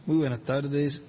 Muy buenas tardes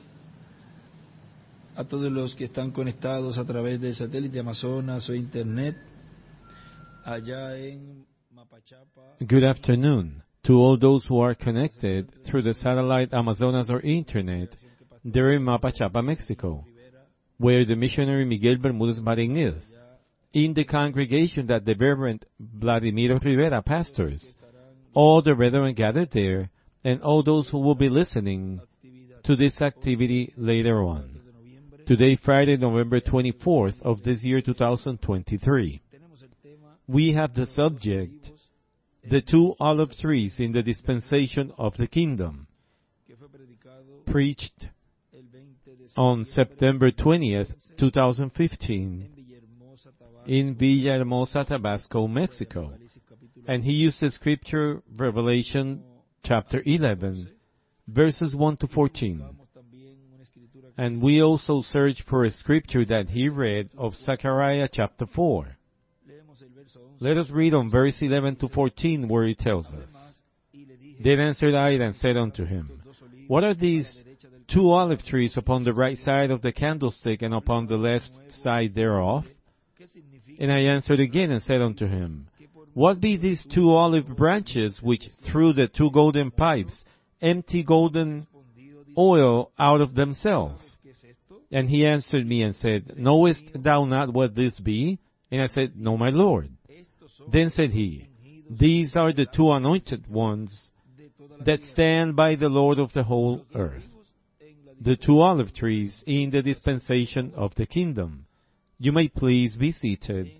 a todos los que están conectados a través del satélite Amazonas o Internet allá en Mapachapa. Good afternoon to all those who are connected through the satellite Amazonas or Internet there in Mapachapa, Mexico, where the missionary Miguel Bermúdez Marín is, in the congregation that the Reverend Vladimiro Rivera pastors, all the brethren gathered there, and all those who will be listening to this activity later on. Today, Friday, November 24th of this year 2023. We have the subject, the two olive trees in the dispensation of the kingdom, preached on September 20th, 2015, in Villahermosa, Tabasco, Mexico. And he used the scripture, Revelation chapter 11, verses 1 to 14. And we also searched for a scripture that he read of Zechariah chapter 4. Let us read on verse 11 to 14 where it tells us, Then answered I and said unto him, What are these two olive trees upon the right side of the candlestick and upon the left side thereof? And I answered again and said unto him, What be these two olive branches which through the two golden pipes empty golden oil out of themselves? And he answered me and said, Knowest thou not what this be? And I said, No, my Lord. Then said he, These are the two anointed ones that stand by the Lord of the whole earth, the two olive trees in the dispensation of the kingdom. You may please be seated.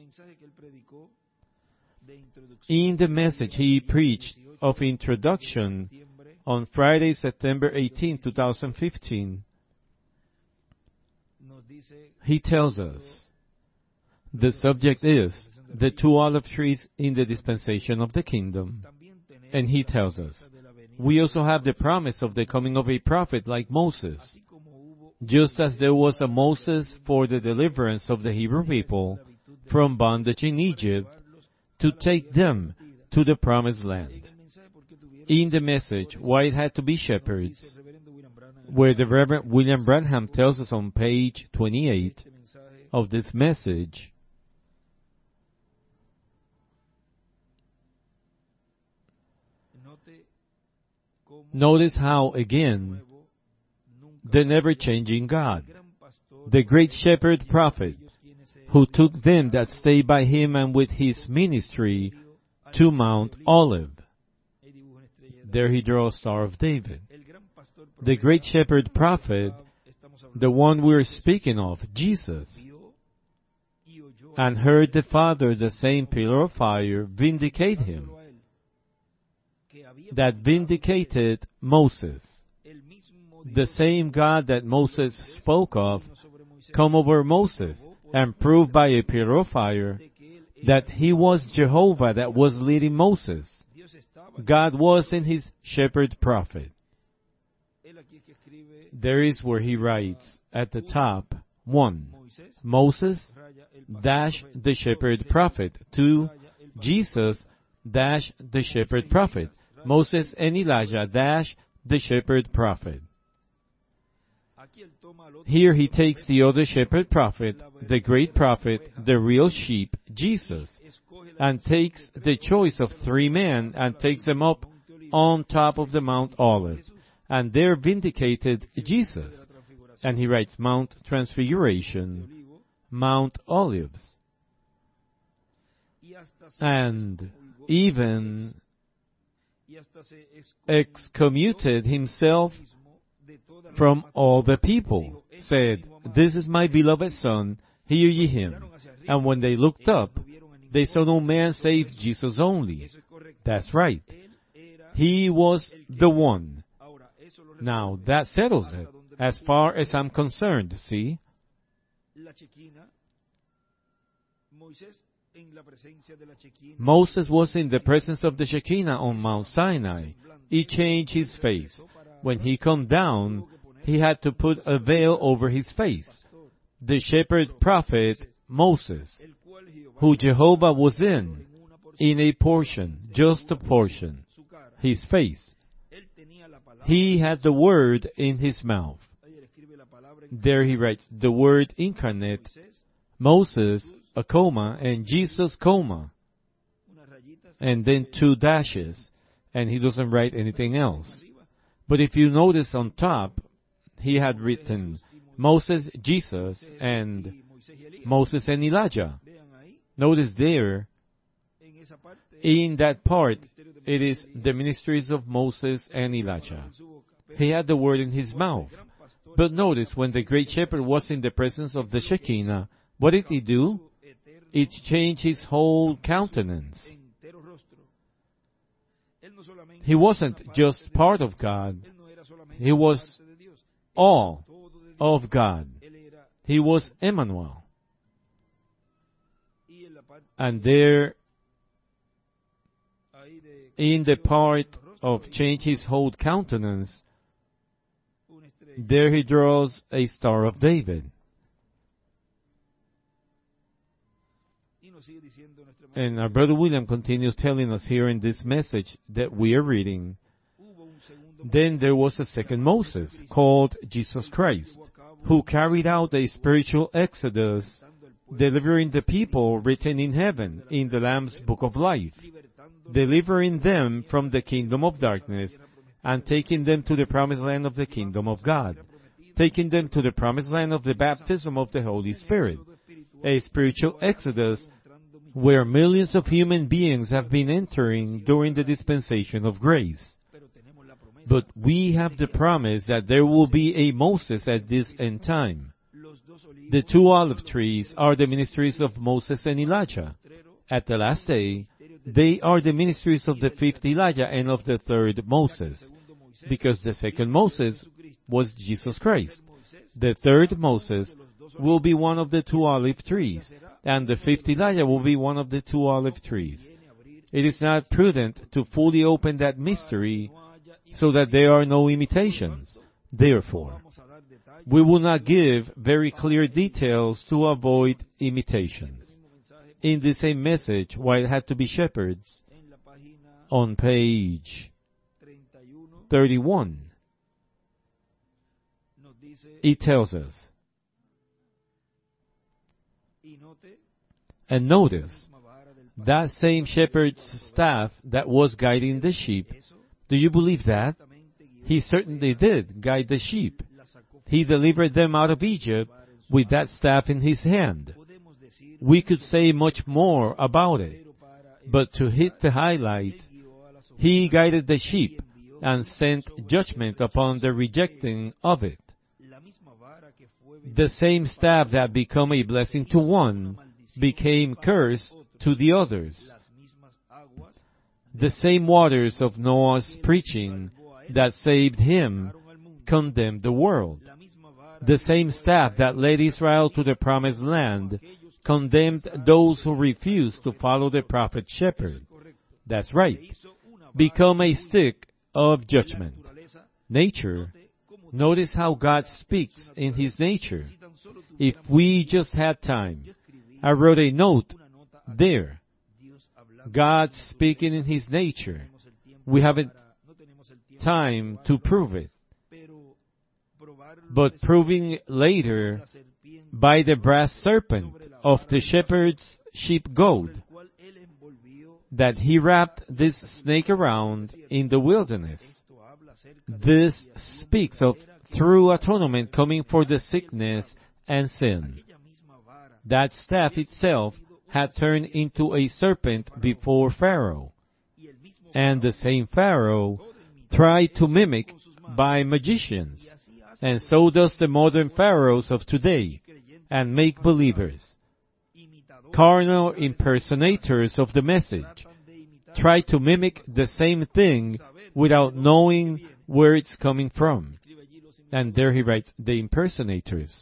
In the message he preached of introduction on Friday, September 18, 2015, he tells us the subject is the two olive trees in the dispensation of the kingdom. And he tells us we also have the promise of the coming of a prophet like Moses. Just as there was a Moses for the deliverance of the Hebrew people from bondage in Egypt, to take them to the promised land. In the message, why it had to be shepherds, where the Reverend William Branham tells us on page 28 of this message, notice how, again, the never-changing God, the great shepherd prophet, who took them that stayed by him and with his ministry to Mount Olive. There he draws Star of David. The great shepherd prophet, the one we're speaking of, Jesus, and heard the Father, the same pillar of fire, vindicate him, that vindicated Moses. The same God that Moses spoke of, come over Moses, and proved by a pillar of fire that he was Jehovah that was leading Moses. God was in his shepherd prophet. There is where he writes at the top, 1. Moses dash the shepherd prophet. 2. Jesus dash the shepherd prophet. Moses and Elijah dash the shepherd prophet. Here he takes the other shepherd prophet, the great prophet, the real sheep, Jesus, and takes the choice of 3 men and takes them up on top of the Mount Olive. And there vindicated Jesus. And he writes Mount Transfiguration, Mount Olives. And even excommuted himself from all the people, said, This is my beloved Son, hear ye him. And when they looked up, they saw no man save Jesus only. That's right. He was the one. Now, that settles it, as far as I'm concerned, see? Moses was in the presence of the Shekinah on Mount Sinai. He changed his face. When he come down, he had to put a veil over his face. The shepherd prophet, Moses, who Jehovah was in a portion, just a portion, his face. he had the Word in his mouth. There he writes, the Word incarnate, Moses, a comma, and Jesus, comma, and then 2 dashes, and he doesn't write anything else. But if you notice on top, he had written Moses, Jesus, and Moses and Elijah. Notice there, in that part, it is the ministries of Moses and Elijah. He had the Word in his mouth. But notice, when the great shepherd was in the presence of the Shekinah, what did he do? It changed his whole countenance. He wasn't just part of God. He was all of God. He was Emmanuel. And there, in the part of change his whole countenance, there he draws a Star of David. And our brother William continues telling us here in this message that we are reading, then there was a second Moses, called Jesus Christ, who carried out a spiritual exodus, delivering the people written in heaven in the Lamb's Book of Life, delivering them from the kingdom of darkness, and taking them to the promised land of the kingdom of God, taking them to the promised land of the baptism of the Holy Spirit, a spiritual exodus where millions of human beings have been entering during the dispensation of grace. But we have the promise that there will be a Moses at this end time. The 2 olive trees are the ministries of Moses and Elijah. At the last day, they are the ministries of the 5th Elijah and of the 3rd Moses, because the 2nd Moses was Jesus Christ. The 3rd Moses will be one of the 2 olive trees, and the 5th Elijah will be one of the 2 olive trees. It is not prudent to fully open that mystery so that there are no imitations. Therefore, we will not give very clear details to avoid imitations. In the same message, why it had to be shepherds, on page 31, it tells us, and notice, that same shepherd's staff that was guiding the sheep, do you believe that? He certainly did guide the sheep. He delivered them out of Egypt with that staff in his hand. We could say much more about it, but to hit the highlight, he guided the sheep and sent judgment upon the rejecting of it. The same staff that became a blessing to one became curse to the others. The same waters of Noah's preaching that saved him condemned the world. The same staff that led Israel to the promised land condemned those who refused to follow the prophet shepherd. That's right. Become a stick of judgment. Nature. Notice how God speaks in His nature. If we just had time, I wrote a note there. God speaking in His nature. We haven't time to prove it. But proving later by the brass serpent of the shepherd's sheep goat, that he wrapped this snake around in the wilderness. This speaks of true atonement coming for the sickness and sin. That staff itself had turned into a serpent before Pharaoh. And the same Pharaoh tried to mimic by magicians. And so does the modern pharaohs of today, and make believers. Carnal impersonators of the message try to mimic the same thing without knowing where it's coming from. And there he writes, the impersonators.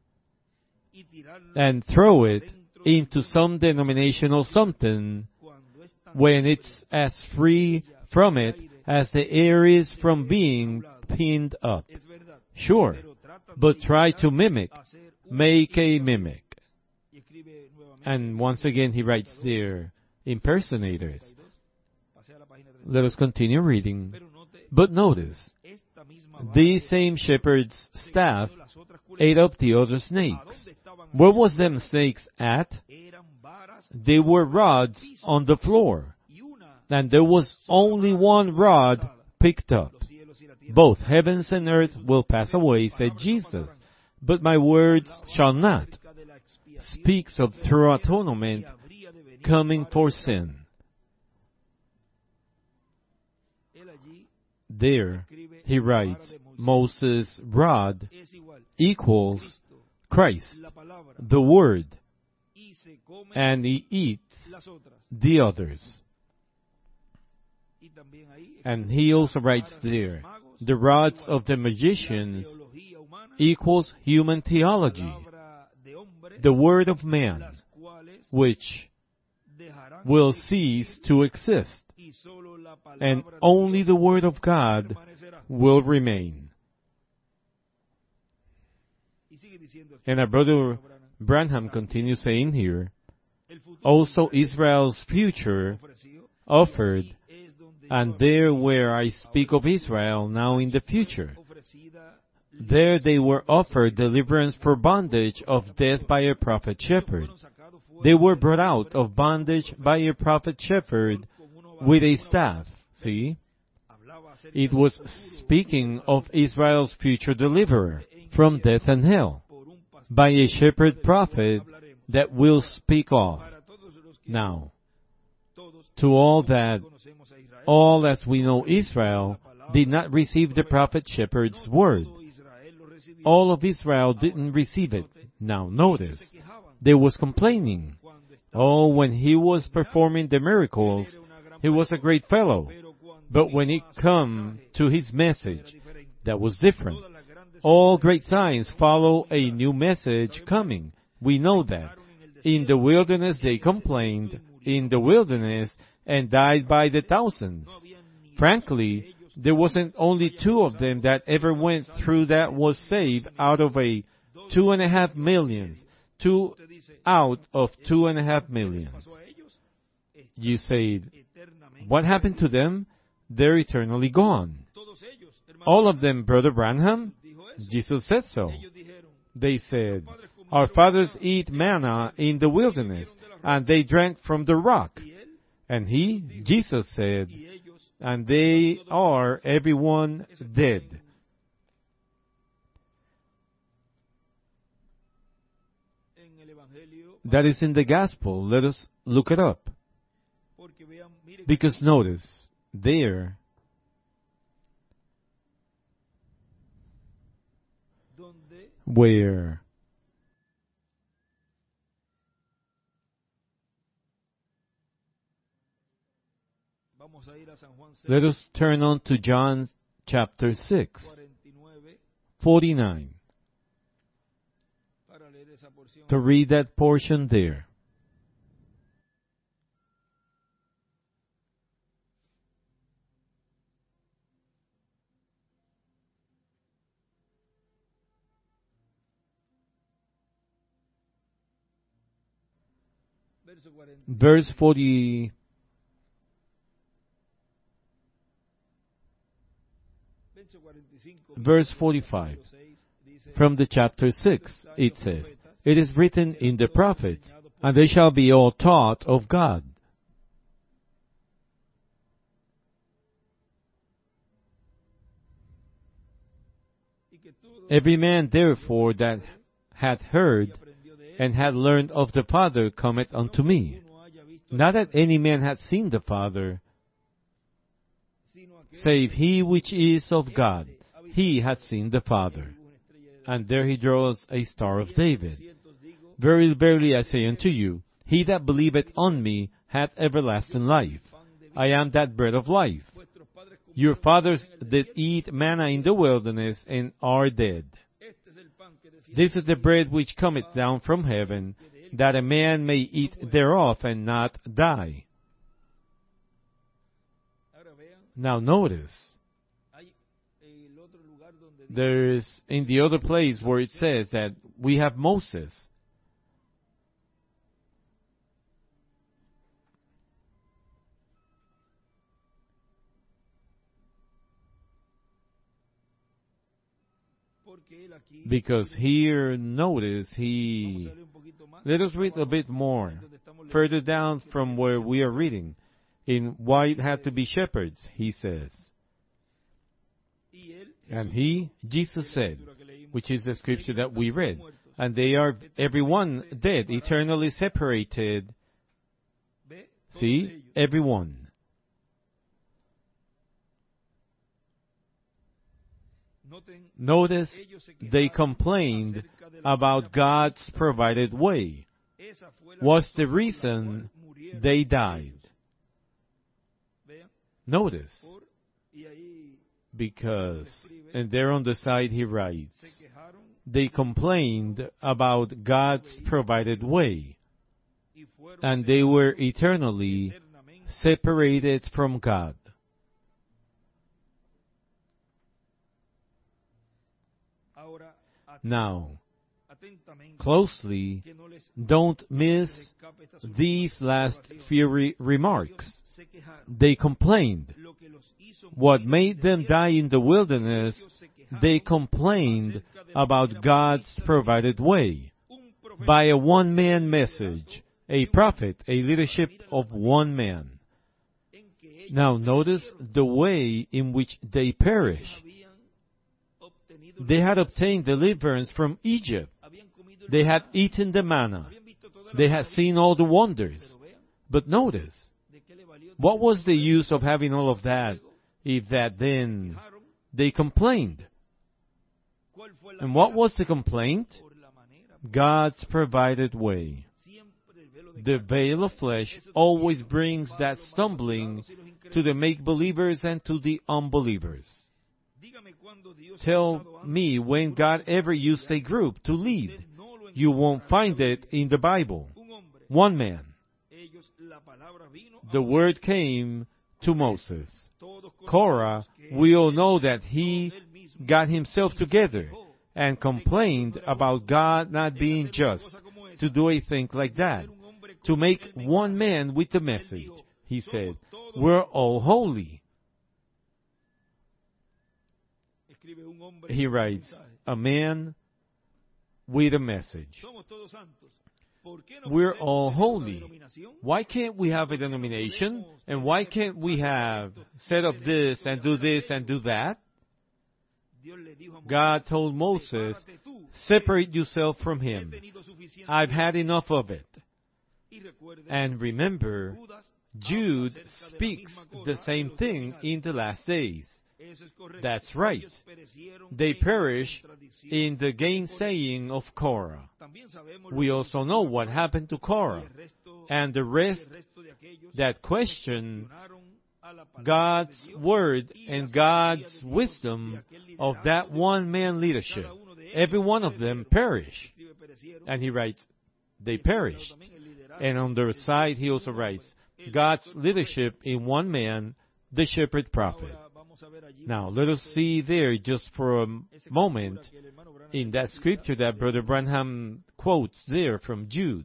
And throw it into some denominational something when it's as free from it as the air is from being pinned up. Sure, but try to mimic, make a mimic. And once again he writes there, impersonators. Let us continue reading. But notice, the same shepherd's staff ate up the other snakes. Where was them snakes at? They were rods on the floor, and there was only one rod picked up. Both heavens and earth will pass away, said Jesus, but my words shall not. Speaks of true atonement coming for sin. There, he writes, Moses' rod equals Christ, the Word, and he eats the others. And he also writes there, the rods of the magicians equals human theology, the word of man, which will cease to exist, and only the word of God will remain. And our brother Branham continues saying here, also Israel's future offered, and there where I speak of Israel now in the future, there they were offered deliverance for bondage of death by a prophet shepherd. They were brought out of bondage by a prophet shepherd with a staff. See? It was speaking of Israel's future deliverer from death and hell by a shepherd prophet that we'll speak of. Now, to all as we know Israel did not receive the prophet shepherd's word. All of Israel didn't receive it. Now notice, they was complaining. Oh, when he was performing the miracles, he was a great fellow. But when it come to his message, that was different. All great signs follow a new message coming. We know that. In the wilderness they complained, in the wilderness, and died by the thousands. Frankly, there wasn't only 2 of them that ever went through that was saved out of a 2.5 million. 2 out of 2.5 million. You say, what happened to them? They're eternally gone. All of them, Brother Branham? Jesus said so. They said, our fathers eat manna in the wilderness, and they drank from the rock. And he, Jesus said, and they are everyone dead. That is in the gospel. Let us look it up. Because notice, there, where let us turn on to John chapter 6, 49, to read that portion there. Verse 40. Verse 45. From the chapter 6, it says, it is written in the prophets, and they shall be all taught of God. Every man therefore that hath heard and hath learned of the Father cometh unto me. Not that any man hath seen the Father, save he which is of God. He hath seen the Father. And there he draws a Star of David. Verily, verily, I say unto you, he that believeth on me hath everlasting life. I am that bread of life. Your fathers did eat manna in the wilderness, and are dead. This is the bread which cometh down from heaven, that a man may eat thereof, and not die. Now notice, there's in the other place where it says that we have Moses. Because here, notice, let us read a bit more, further down from where we are reading, in why it had to be shepherds, he says. And Jesus said, which is the scripture that we read, and they are everyone dead, eternally separated. See, everyone. Notice, they complained about God's provided way. Was the reason they died. Notice, because, and there on the side he writes, they complained about God's provided way, and they were eternally separated from God. Now, closely, don't miss these last few remarks. They complained. What made them die in the wilderness, they complained about God's provided way by a one-man message, a prophet, a leadership of one man. Now notice the way in which they perished. They had obtained deliverance from Egypt. They had eaten the manna. They had seen all the wonders. But notice, what was the use of having all of that if that then they complained? And what was the complaint? God's provided way. The veil of flesh always brings that stumbling to the make-believers and to the unbelievers. Tell me when God ever used a group to lead. You won't find it in the Bible. One man. The word came to Moses. Korah, we all know that he got himself together and complained about God not being just to do a thing like that, to make one man with the message. He said, we're all holy. He writes, a man with a message. We're all holy. Why can't we have a denomination? And why can't we have set up this and do that? God told Moses, separate yourself from him. I've had enough of it. And remember, Jude speaks the same thing in the last days. That's right. They perished in the gainsaying of Korah. We also know what happened to Korah and the rest that questioned God's word and God's wisdom of that one-man leadership. Every one of them perished. And he writes, they perished. And on the side he also writes, God's leadership in one man, the shepherd prophet. Now, let us see there just for a moment in that scripture that Brother Branham quotes there from Jude.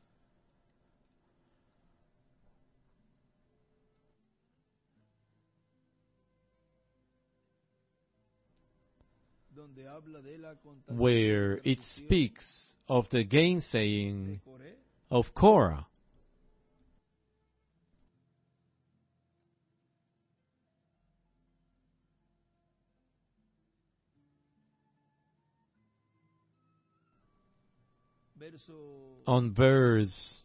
Where it speaks of the gainsaying of Korah. On verse,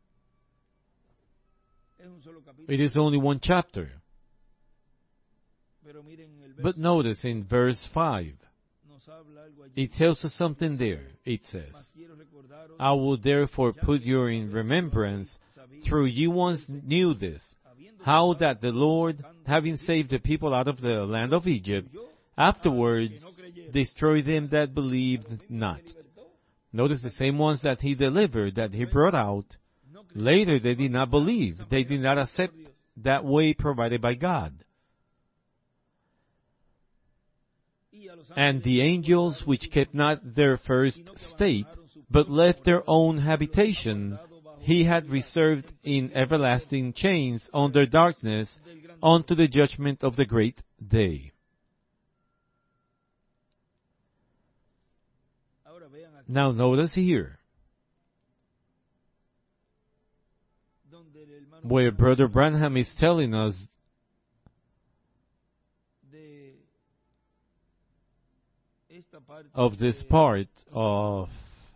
it is only one chapter. But notice in verse 5, it tells us something there. It says, I will therefore put you in remembrance, through you once knew this, how that the Lord, having saved the people out of the land of Egypt, afterwards destroyed them that believed not. Notice the same ones that he delivered, that he brought out, later they did not believe. They did not accept that way provided by God. And the angels which kept not their first state, but left their own habitation, he had reserved in everlasting chains under darkness unto the judgment of the great day. Now notice here, where Brother Branham is telling us of this part of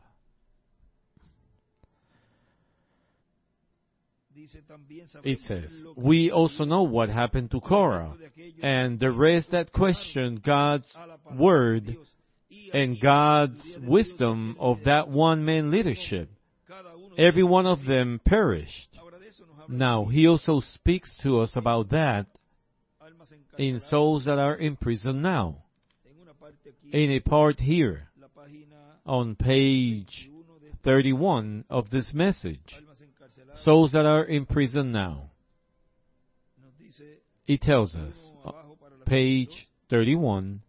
it says, we also know what happened to Korah and the rest that questioned God's word and God's wisdom of that one-man leadership. Every one of them perished. Now, he also speaks to us about that in souls that are in prison now. In a part here, on page 31 of this message, souls that are in prison now. It tells us, page 31,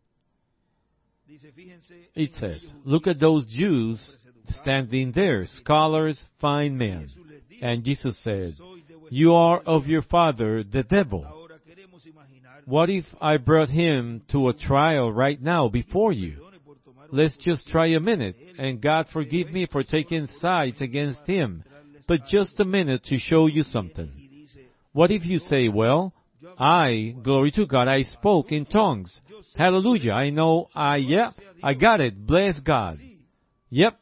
it says, look at those Jews standing there, scholars, fine men. And Jesus said, you are of your father, the devil. What if I brought him to a trial right now before you? Let's just try a minute, and God forgive me for taking sides against him. But just a minute to show you something. What if you say, well, glory to God, I spoke in tongues. Hallelujah, I know, I got it, bless God. Yep.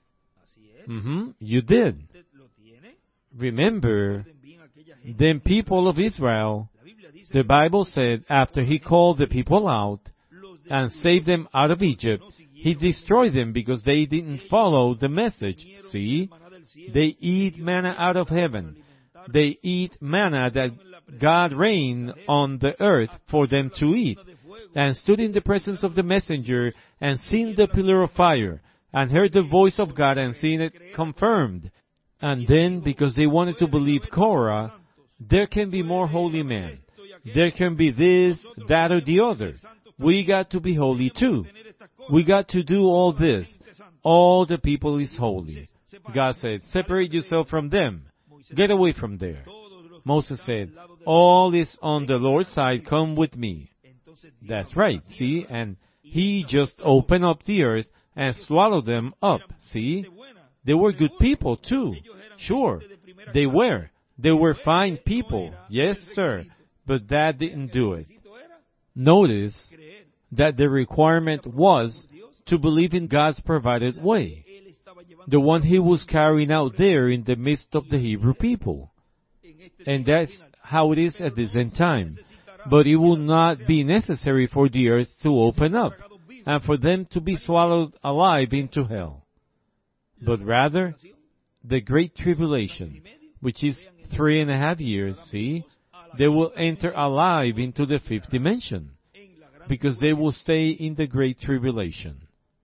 You did. Remember, them people of Israel, the Bible said, after he called the people out and saved them out of Egypt, he destroyed them because they didn't follow the message. See? They eat manna out of heaven. They eat manna that God rained on the earth for them to eat, and stood in the presence of the messenger, and seen the pillar of fire, and heard the voice of God, and seen it confirmed. And then, because they wanted to believe Korah, there can be more holy men. There can be this, that, or the other. We got to be holy too. We got to do all this. All the people is holy. God said, separate yourself from them. Get away from there. Moses said, all is on the Lord's side, come with me. That's right, see? And he just opened up the earth and swallowed them up, see? They were good people too. Sure, they were. They were fine people. Yes, sir. But that didn't do it. Notice that the requirement was to believe in God's provided way, the one he was carrying out there in the midst of the Hebrew people. And that's how it is at this end time. But it will not be necessary for the earth to open up and for them to be swallowed alive into hell. But rather, the Great Tribulation, which is 3.5 years, see, they will enter alive into the fifth dimension, because they will stay in the Great Tribulation.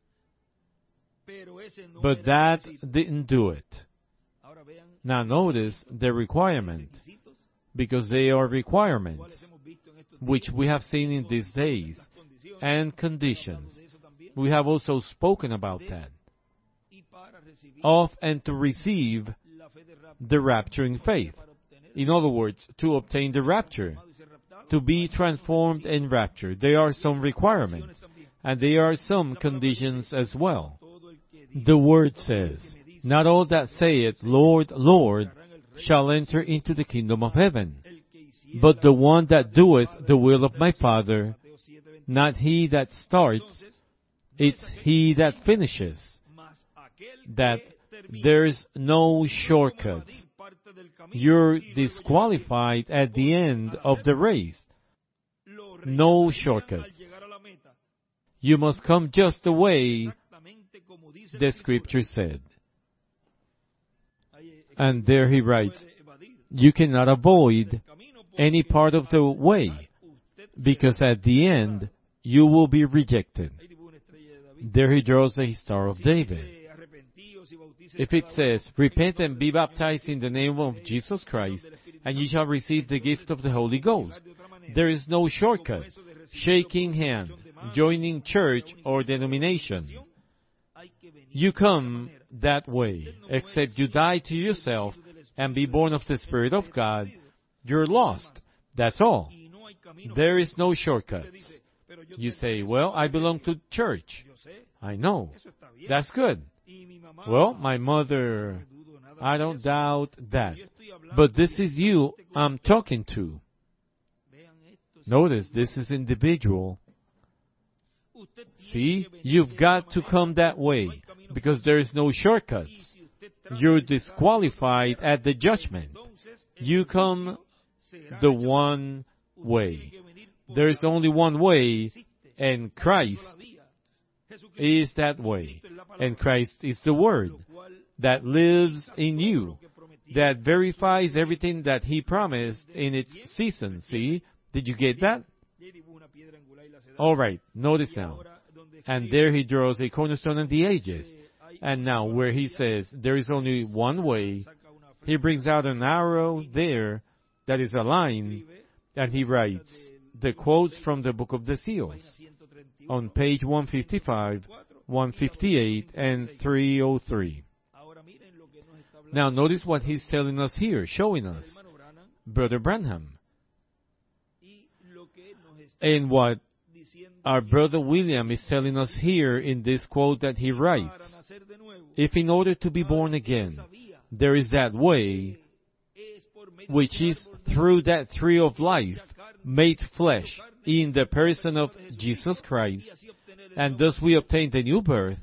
But that didn't do it. Now notice the requirement, because they are requirements, which we have seen in these days, and conditions. We have also spoken about that. Of and to receive the rapturing faith. In other words, to obtain the rapture, to be transformed and raptured. There are some requirements, and there are some conditions as well. The word says, not all that saith, Lord, Lord, shall enter into the kingdom of heaven, but the one that doeth the will of my Father, not he that starts, it's he that finishes. That there's no shortcuts. You're disqualified at the end of the race. No shortcuts. You must come just the way the Scripture said. And there he writes, you cannot avoid any part of the way, because at the end you will be rejected. There he draws the Star of David. If it says, repent and be baptized in the name of Jesus Christ, and ye shall receive the gift of the Holy Ghost, there is no shortcut, shaking hand, joining church or denomination. You come that way, except you die to yourself and be born of the Spirit of God, you're lost. That's all. There is no shortcuts. You say, well, I belong to church. I know. That's good. Well, my mother, I don't doubt that. But this is you I'm talking to. Notice, this is individual. See, you've got to come that way, because there is no shortcut. You're disqualified at the judgment. You come the one way. There is only one way, and Christ is that way. And Christ is the Word that lives in you, that verifies everything that He promised in its season. See? Did you get that? All right, notice now. And there he draws a cornerstone and the ages. And now where he says there is only one way, he brings out an arrow there that is a line, and he writes the quotes from the Book of the Seals on page 155, 158, and 303. Now notice what he's telling us here, showing us, Brother Branham. And what our Brother William is telling us here in this quote that he writes, if in order to be born again, there is that way, which is through that tree of life, made flesh in the person of Jesus Christ, and thus we obtain the new birth,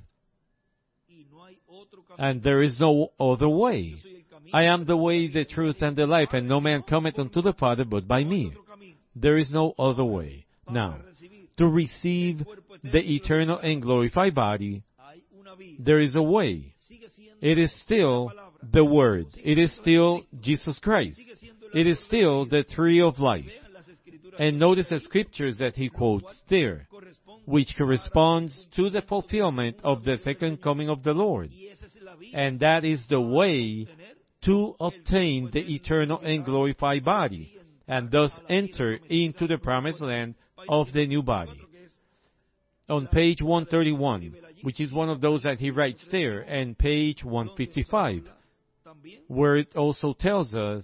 and there is no other way. I am the way, the truth, and the life, and no man cometh unto the Father but by me. There is no other way. Now, to receive the eternal and glorified body, there is a way. It is still the Word. It is still Jesus Christ. It is still the tree of life. And notice the scriptures that he quotes there, which corresponds to the fulfillment of the second coming of the Lord. And that is the way to obtain the eternal and glorified body, and thus enter into the promised land of the new body. On page 131, which is one of those that he writes there, and page 155, where it also tells us,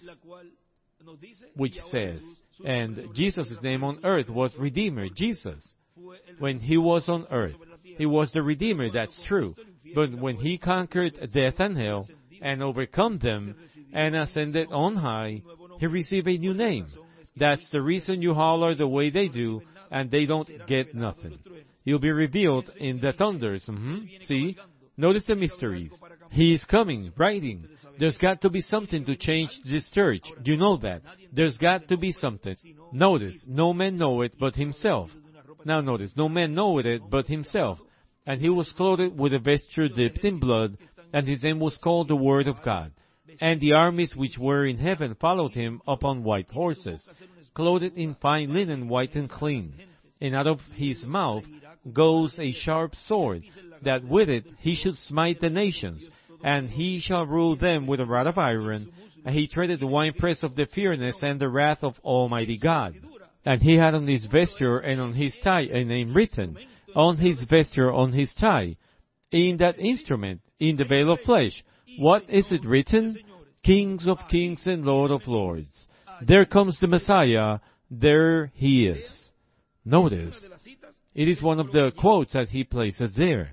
which says, and Jesus' name on earth was Redeemer, Jesus. When he was on earth, he was the Redeemer, that's true. But when he conquered death and hell, and overcome them, and ascended on high, he received a new name. That's the reason you holler the way they do, and they don't get nothing. He'll be revealed in the thunders. See? Notice the mysteries. He is coming, writing. There's got to be something to change this church. Do you know that? There's got to be something. Notice, no man know it but himself. Now notice, no man knoweth it but himself. And he was clothed with a vesture dipped in blood, and his name was called the Word of God. And the armies which were in heaven followed him upon white horses, clothed in fine linen, white and clean. And out of his mouth goes a sharp sword, that with it he should smite the nations, and he shall rule them with a rod of iron, and he treaded the winepress of the fierceness and the wrath of Almighty God. And he had on his vesture and on his tie a name written, on his vesture, on his tie, in that instrument, in the veil of flesh. What is it written? Kings of kings and Lord of lords. There comes the Messiah, there he is. Notice, it is one of the quotes that he places there,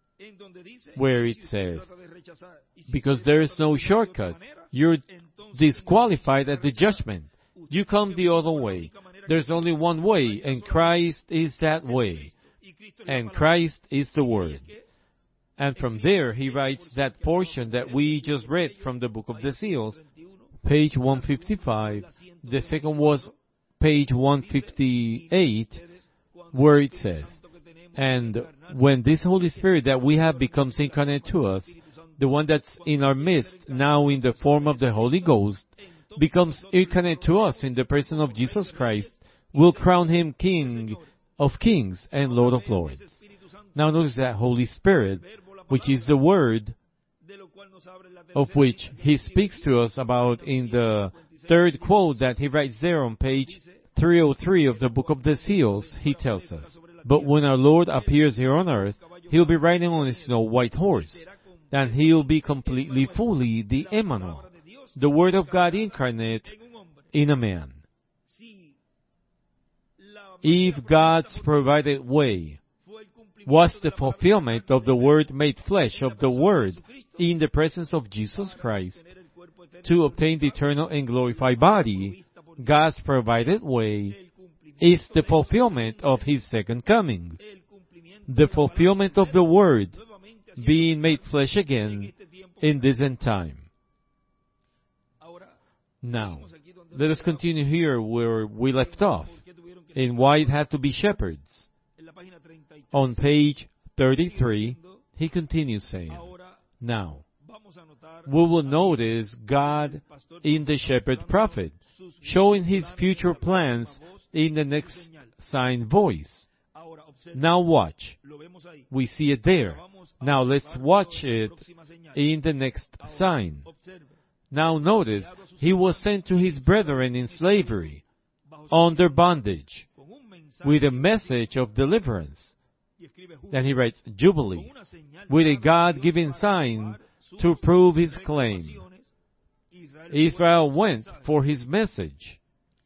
where it says, because there is no shortcut, you're disqualified at the judgment. You come the other way. There's only one way, and Christ is that way. And Christ is the Word. And from there, he writes that portion that we just read from the Book of the Seals, page 155. The second was page 158, where it says, and when this Holy Spirit that we have becomes incarnate to us, the one that's in our midst, now in the form of the Holy Ghost, becomes incarnate to us in the person of Jesus Christ, will crown him King of kings and Lord of lords. Now notice that Holy Spirit, which is the Word, of which he speaks to us about in the third quote that he writes there on page 303 of the Book of the Seals, he tells us, but when our Lord appears here on earth, he'll be riding on a snow white horse, and he'll be completely fully the Emmanuel, the Word of God incarnate in a man. If God's provided way was the fulfillment of the Word made flesh, of the Word in the presence of Jesus Christ, to obtain the eternal and glorified body. God's provided way is the fulfillment of His second coming, the fulfillment of the Word being made flesh again in this end time. Now, let us continue here where we left off, and why it had to be shepherds. On page 33, he continues saying, now, we will notice God in the shepherd prophet, showing His future plans in the next sign voice. Now watch. We see it there. Now let's watch it in the next sign. Now notice, he was sent to his brethren in slavery, under bondage, with a message of deliverance. Then he writes, Jubilee, with a God-given sign to prove his claim. Israel went for his message.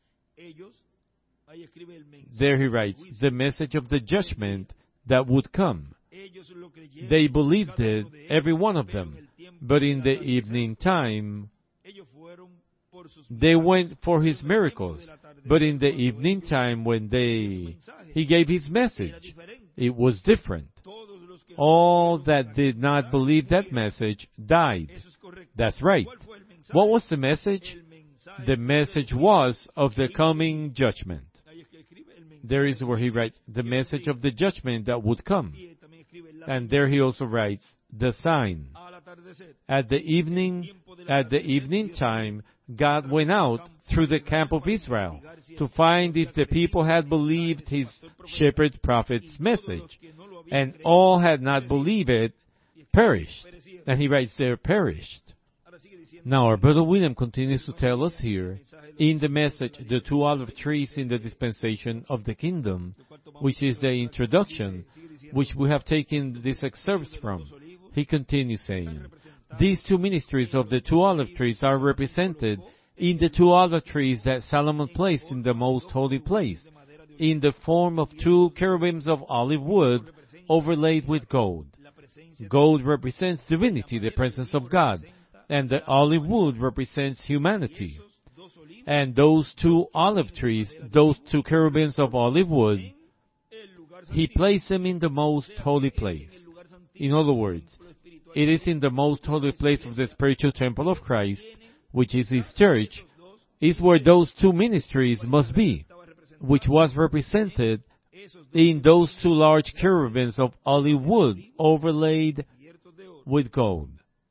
There he writes, the message of the judgment that would come. They believed it, every one of them, but in the evening time, they went for his miracles, but in the evening time when he gave his message, it was different. All that did not believe that message died. That's right. What was the message? The message was of the coming judgment. There is where he writes, the message of the judgment that would come. And there he also writes, the sign. At the evening time, God went out through the camp of Israel to find if the people had believed his shepherd prophet's message. And all had not believed it, perished. And he writes there, perished. Now our brother William continues to tell us here, in the message, the two olive trees in the dispensation of the kingdom, which is the introduction, which we have taken these excerpts from. He continues saying, these two ministries of the two olive trees are represented in the two olive trees that Solomon placed in the most holy place, in the form of two cherubims of olive wood overlaid with gold. Gold represents divinity, the presence of God, and the olive wood represents humanity. And those two olive trees, those two cherubims of olive wood, he placed them in the most holy place. In other words, it is in the most holy place of the spiritual temple of Christ, which is his church, is where those two ministries must be, which was represented in those two large cherubims of olive wood overlaid with gold.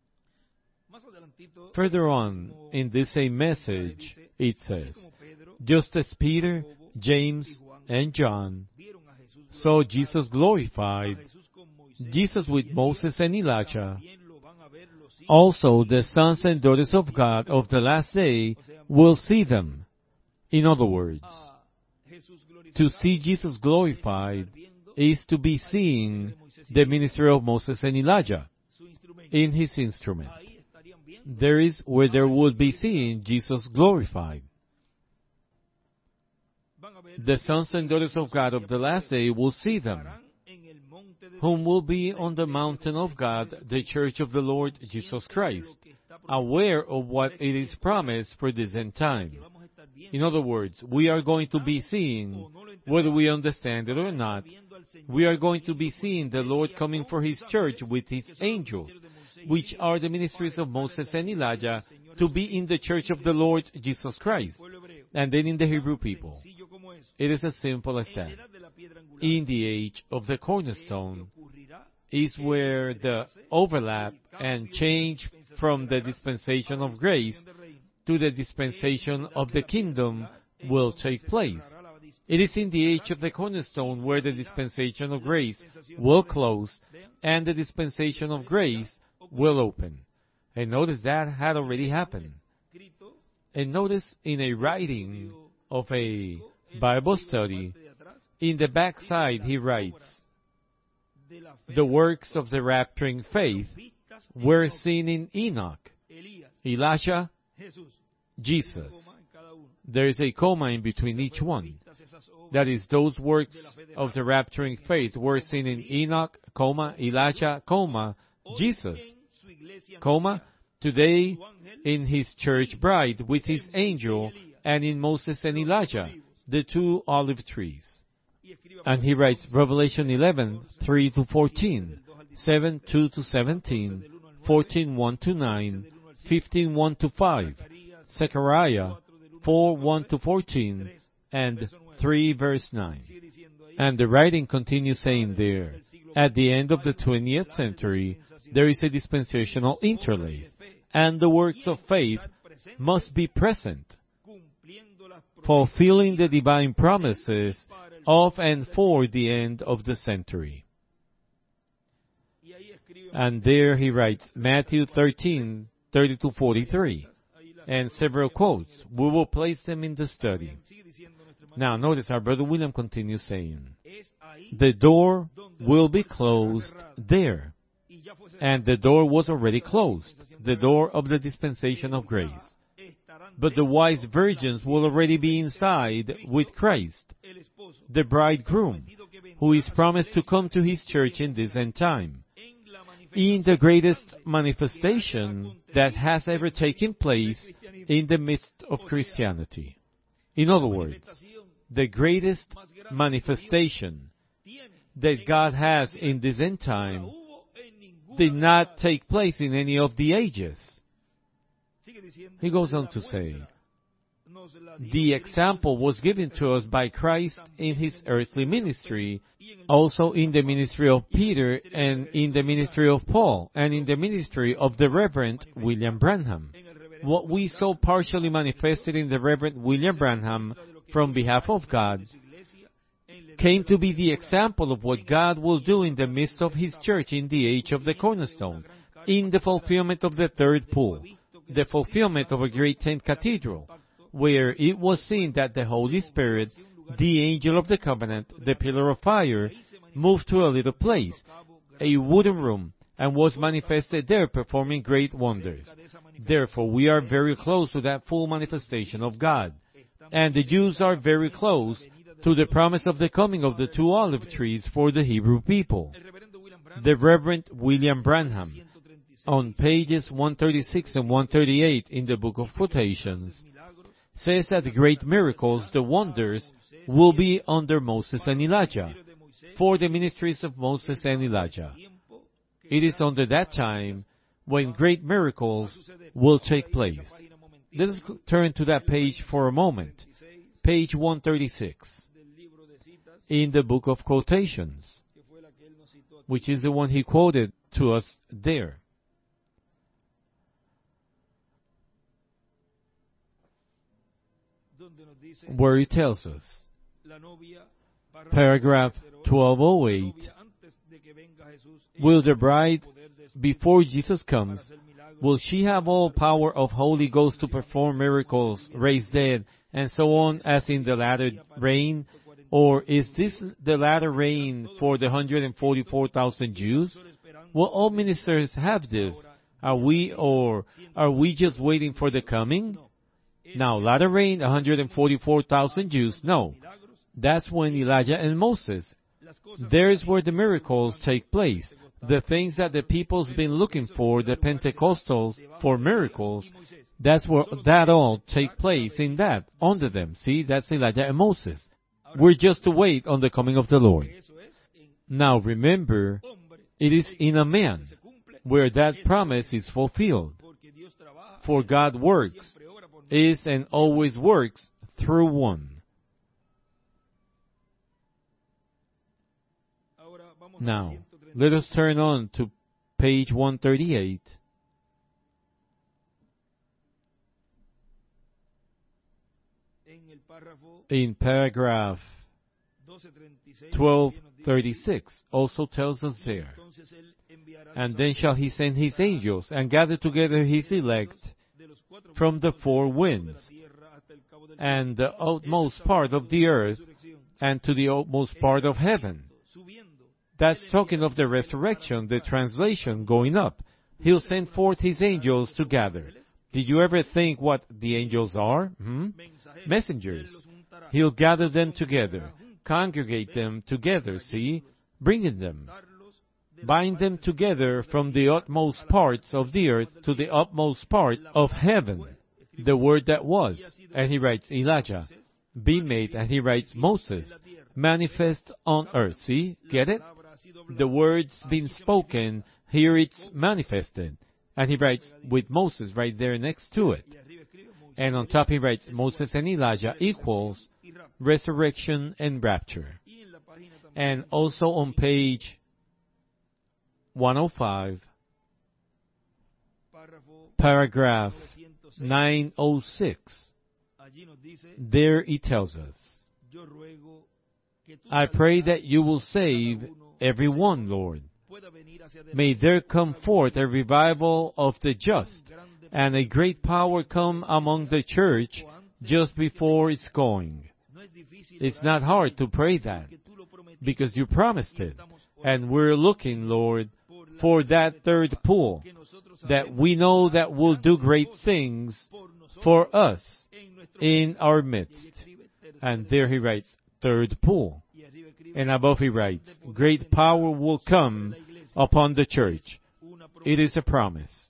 Further on, in this same message, it says, just as Peter, James, and John saw Jesus glorified, Jesus with Moses and Elijah, also the sons and daughters of God of the last day will see them. In other words, to see Jesus glorified is to be seeing the ministry of Moses and Elijah in his instrument. There is where there would be seeing Jesus glorified. The sons and daughters of God of the last day will see them, whom will be on the mountain of God, the church of the Lord Jesus Christ, aware of what it is promised for this end time. In other words, we are going to be seeing, whether we understand it or not, we are going to be seeing the Lord coming for his church with his angels, which are the ministries of Moses and Elijah, to be in the church of the Lord Jesus Christ, and then in the Hebrew people. It is as simple as that. In the age of the cornerstone is where the overlap and change from the dispensation of grace to the dispensation of the kingdom will take place. It is in the age of the cornerstone where the dispensation of grace will close and the dispensation of grace will open. And notice that had already happened. And notice in a writing of a Bible study, in the backside he writes, the works of the rapturing faith were seen in Enoch, Elijah, Jesus. There is a comma in between each one. That is, those works of the rapturing faith were seen in Enoch, Elijah, Jesus, today in his church bride with his angel, and in Moses and Elijah, the two olive trees. And he writes Revelation 11, 3-14, 7, 2-17, 14, 1-9, 15, 1-5, Zechariah 4, 1-14, and 3, verse 9. And the writing continues saying there, at the end of the 20th century, there is a dispensational interlace, and the works of faith must be present, fulfilling the divine promises of and for the end of the century. And there he writes Matthew 13, 30-43, and several quotes. We will place them in the study. Now notice our brother William continues saying, the door will be closed there. And the door was already closed, the door of the dispensation of grace. But the wise virgins will already be inside with Christ, the bridegroom, who is promised to come to his church in this end time, in the greatest manifestation that has ever taken place in the midst of Christianity. In other words, the greatest manifestation that God has in this end time did not take place in any of the ages. He goes on to say, the example was given to us by Christ in his earthly ministry, also in the ministry of Peter, and in the ministry of Paul, and in the ministry of the Reverend William Branham. What we saw partially manifested in the Reverend William Branham from behalf of God came to be the example of what God will do in the midst of his church in the age of the cornerstone, in the fulfillment of the third pool, the fulfillment of a great tent cathedral, where it was seen that the Holy Spirit, the angel of the covenant, the pillar of fire, moved to a little place, a wooden room, and was manifested there performing great wonders. Therefore, we are very close to that full manifestation of God. And the Jews are very close to the promise of the coming of the two olive trees for the Hebrew people. The Reverend William Branham, on pages 136 and 138 in the Book of Quotations, says that the great miracles, the wonders, will be under Moses and Elijah, for the ministries of Moses and Elijah. It is under that time when great miracles will take place. Let us turn to that page for a moment. Page 136 in the Book of Quotations, which is the one he quoted to us there. Where it tells us, paragraph 1208, will the bride, before Jesus comes, will she have all power of Holy Ghost to perform miracles, raise dead, and so on as in the latter rain? Or is this the latter rain for the 144,000 Jews? Will all ministers have this? Are we just waiting for the coming? Now, latter rain, 144,000 Jews? No. That's when Elijah and Moses. There's where the miracles take place. The things that the people's been looking for, the Pentecostals, for miracles, that's where that all take place in that, under them. See, that's Elijah and Moses. We're just to wait on the coming of the Lord. Now remember, it is in a man where that promise is fulfilled. For God works, is and always works through one. Now, let us turn on to page 138. In paragraph 1236, also tells us there, and then shall he send his angels, and gather together his elect from the four winds, and the utmost part of the earth, and to the utmost part of heaven. That's talking of the resurrection, the translation going up. He'll send forth his angels to gather. Did you ever think what the angels are? Messengers. He'll gather them together, congregate them together, see, bringing them, bind them together from the utmost parts of the earth to the utmost part of heaven. The word that was, and he writes Elijah, be made, and he writes Moses, manifest on earth. See, get it? The word's been spoken, here it's manifested. And he writes with Moses right there next to it. And on top he writes Moses and Elijah equals resurrection and rapture. And also on page 105, paragraph 906, there he tells us, I pray that you will save everyone, Lord. May there come forth a revival of the just, and a great power come among the church just before it's going. It's not hard to pray that, because you promised it. And we're looking, Lord, for that third pull, that we know that will do great things for us in our midst. And there he writes, third pull. And above he writes, great power will come upon the church. It is a promise.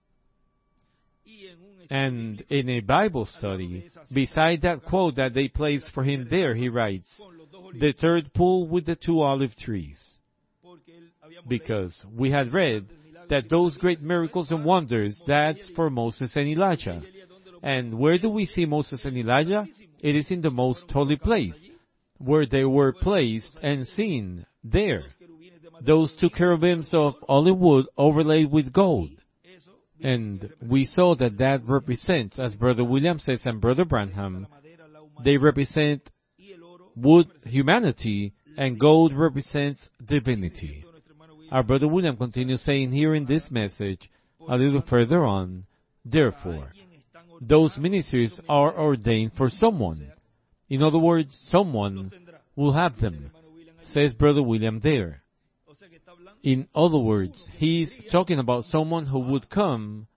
And in a Bible study, beside that quote that they placed for him there, he writes, the third pull with the 2 olive trees. Because we had read that those great miracles and wonders, that's for Moses and Elijah. And where do we see Moses and Elijah? It is in the most holy place, where they were placed and seen there. Those 2 cherubims of olive wood overlaid with gold. And we saw that that represents, as Brother William says and Brother Branham, they represent wood, humanity, and gold represents divinity. Our Brother William continues saying here in this message, a little further on, therefore, those ministries are ordained for someone. In other words, someone will have them, says Brother William there. In other words, he's talking about someone who would come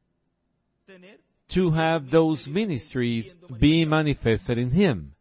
to have those ministries be manifested in him.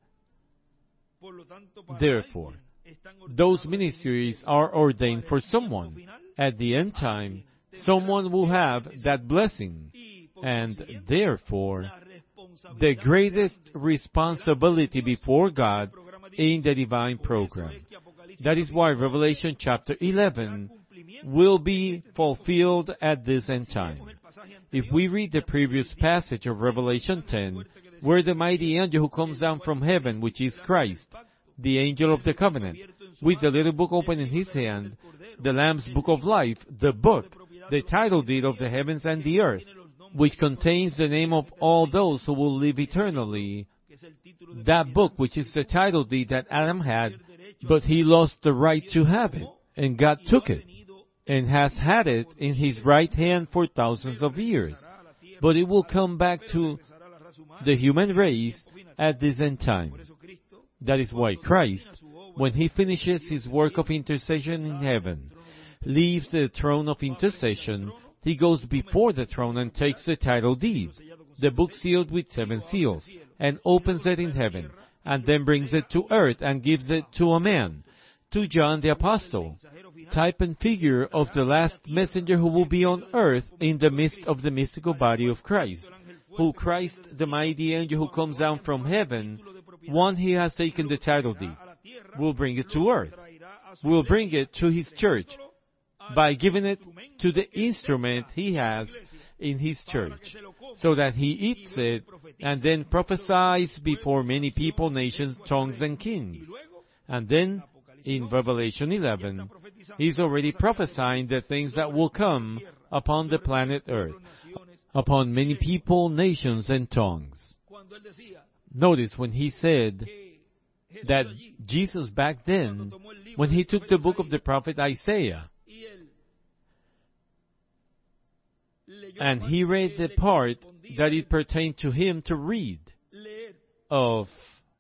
Therefore, those ministries are ordained for someone. At the end time, someone will have that blessing, and therefore, the greatest responsibility before God in the divine program. That is why Revelation chapter 11 will be fulfilled at this end time. If we read the previous passage of Revelation 10, where the mighty angel who comes down from heaven, which is Christ, the angel of the covenant, with the little book open in his hand, the Lamb's book of life, the book, the title deed of the heavens and the earth, which contains the name of all those who will live eternally, that book which is the title deed that Adam had, but he lost the right to have it, and God took it, and has had it in his right hand for thousands of years. But it will come back to the human race at this end time. That is why Christ, when he finishes his work of intercession in heaven, leaves the throne of intercession, he goes before the throne and takes the title deed, the book sealed with 7 seals, and opens it in heaven, and then brings it to earth and gives it to a man, to John the Apostle, type and figure of the last messenger who will be on earth in the midst of the mystical body of Christ, who Christ, the mighty angel who comes down from heaven, one he has taken the title deed, will bring it to earth, will bring it to his church, by giving it to the instrument he has in his church, so that he eats it and then prophesies before many people, nations, tongues, and kings. And then, in Revelation 11, he's already prophesying the things that will come upon the planet Earth, upon many people, nations, and tongues. Notice when he said that Jesus back then, when he took the book of the prophet Isaiah, and he read the part that it pertained to him to read of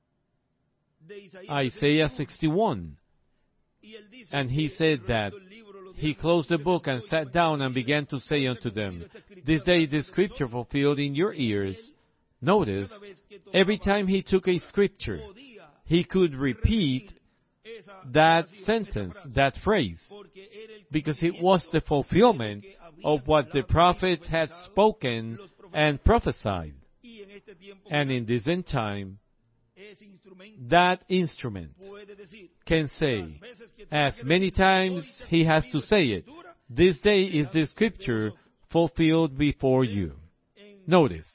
Isaiah 61. And he said that he closed the book and sat down and began to say unto them, this day is the scripture fulfilled in your ears. Notice, every time he took a scripture, he could repeat that sentence, that phrase, because it was the fulfillment of what the prophet had spoken and prophesied. And in this end time, that instrument can say, as many times he has to say it, this day is the scripture fulfilled before you. Notice,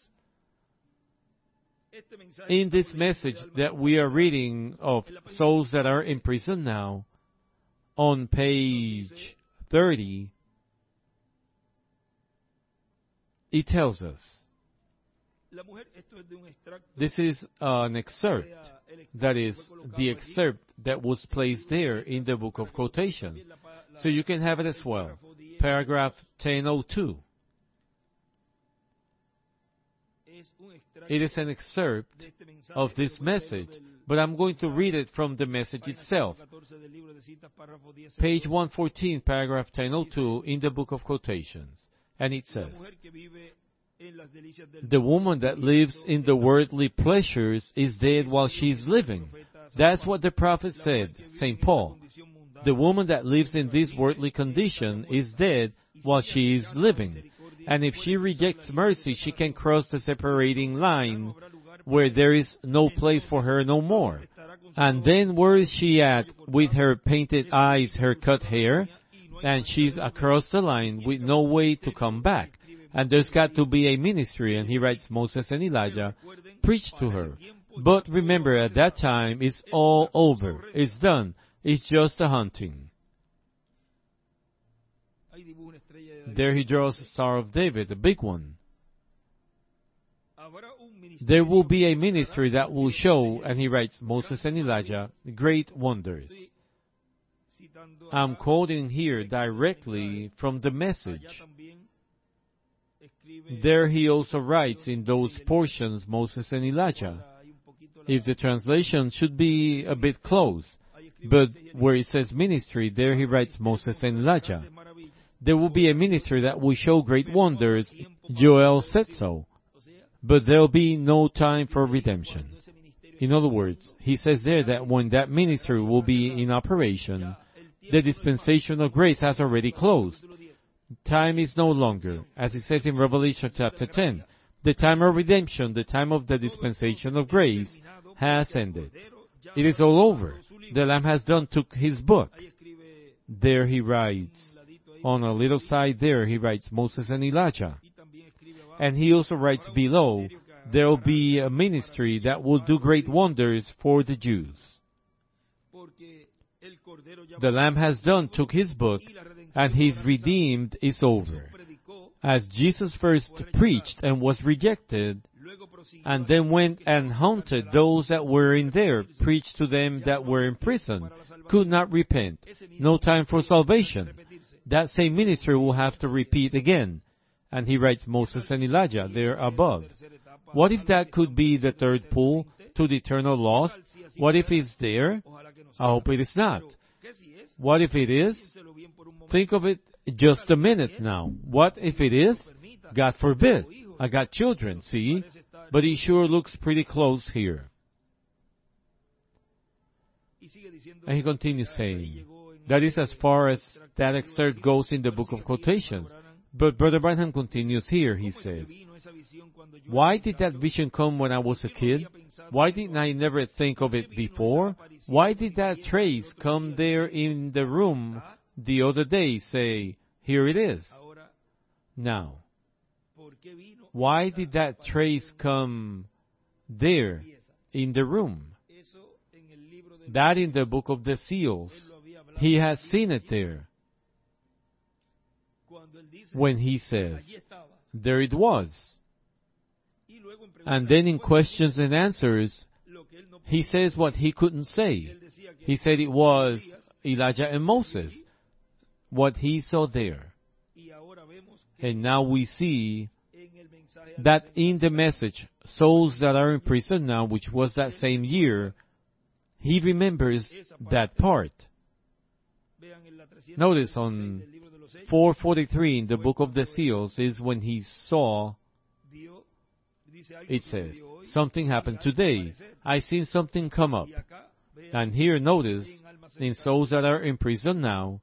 in this message that we are reading of souls that are in prison now, on page 30, it tells us, this is an excerpt, that is, the excerpt that was placed there in the book of quotation. So you can have it as well. Paragraph 1002. It is an excerpt of this message, but I'm going to read it from the message itself. Page 114, paragraph 1002 in the book of quotations. And it says, the woman that lives in the worldly pleasures is dead while she is living. That's what the prophet said, St. Paul. The woman that lives in this worldly condition is dead while she is living. And if she rejects mercy, she can cross the separating line where there is no place for her no more. And then where is she at with her painted eyes, her cut hair? And she's across the line with no way to come back. And there's got to be a ministry, and he writes, Moses and Elijah preached to her. But remember, at that time, it's all over. It's done. It's just a hunting. There he draws the Star of David, the big one. There will be a ministry that will show, and he writes, Moses and Elijah, great wonders. I'm quoting here directly from the message. There he also writes in those portions, Moses and Elijah. If the translation should be a bit close, but where it says ministry, there he writes Moses and Elijah. There will be a ministry that will show great wonders. Joel said so. But there will be no time for redemption. In other words, he says there that when that ministry will be in operation, the dispensation of grace has already closed. Time is no longer, as it says in Revelation chapter 10. The time of redemption, the time of the dispensation of grace, has ended. It is all over. The Lamb has done took his book. There he writes, on a little side there, he writes Moses and Elijah. And he also writes below, there will be a ministry that will do great wonders for the Jews. The Lamb has done took his book, and his redeemed is over. As Jesus first preached and was rejected, and then went and haunted those that were in there, preached to them that were in prison, could not repent. No time for salvation. That same ministry will have to repeat again. And he writes Moses and Elijah there above. What if that could be the third pull to the eternal lost? What if it's there? I hope it is not. What if it is? Think of it just a minute now. What if it is? God forbid. I got children, see? But it sure looks pretty close here. And he continues saying, that is as far as that excerpt goes in the book of quotations. But Brother Branham continues here, he says, why did that vision come when I was a kid? Why didn't I never think of it before? Why did that trace come there in the room the other day, say, here it is? Now, why did that trace come there in the room? That in the book of the seals. He has seen it there. When he says, there it was. And then in questions and answers, he says what he couldn't say. He said it was Elijah and Moses, what he saw there. And now we see that in the message, souls that are in prison now, which was that same year, he remembers that part. Notice on 443 in the book of the seals is when he saw It says, something happened today. I seen something come up. And here notice, in souls that are in prison now,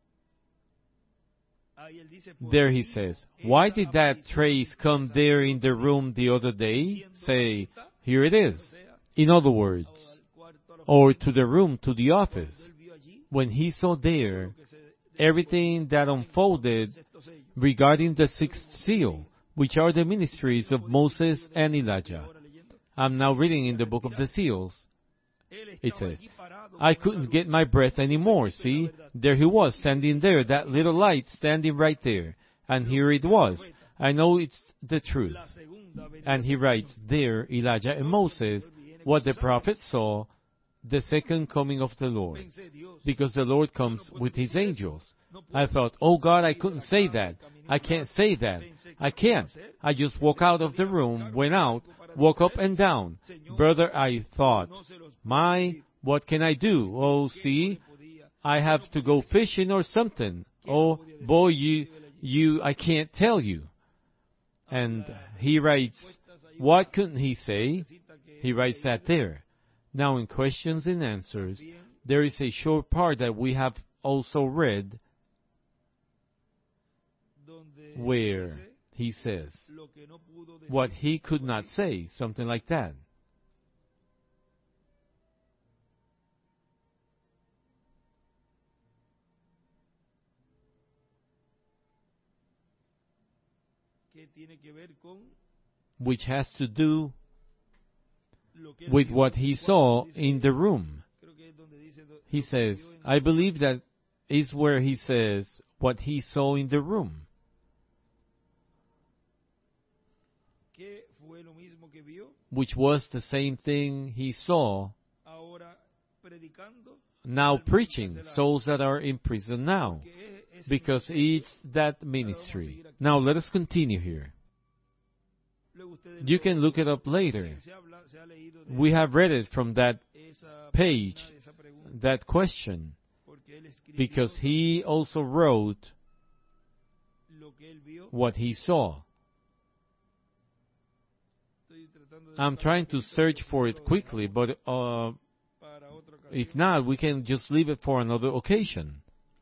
there he says, why did that trace come there in the room the other day? Say, here it is. In other words, or to the room, to the office. When he saw there everything that unfolded regarding the sixth seal, which are the ministries of Moses and Elijah. I'm now reading in the book of the seals. It says, I couldn't get my breath anymore. See, there he was, standing there, that little light standing right there. And here it was. I know it's the truth. And he writes there, Elijah and Moses, what the prophet saw, the second coming of the Lord. Because the Lord comes with his angels. I thought, oh God, I couldn't say that. I can't say that. I can't. I just walked out of the room, went out, walked up and down. Brother, I thought, what can I do? Oh, see, I have to go fishing or something. Oh, boy, I can't tell you. And he writes, what couldn't he say? He writes that there. Now in questions and answers, there is a short part that we have also read where he says what he could not say, something like that. Which has to do with what he saw in the room. He says, I believe that is where he says what he saw in the room. Which was the same thing he saw now preaching, souls that are in prison now, because it's that ministry. Now let us continue here. You can look it up later. We have read it from that page, that question, because he also wrote what he saw. I'm trying to search for it quickly, but if not, we can just leave it for another occasion.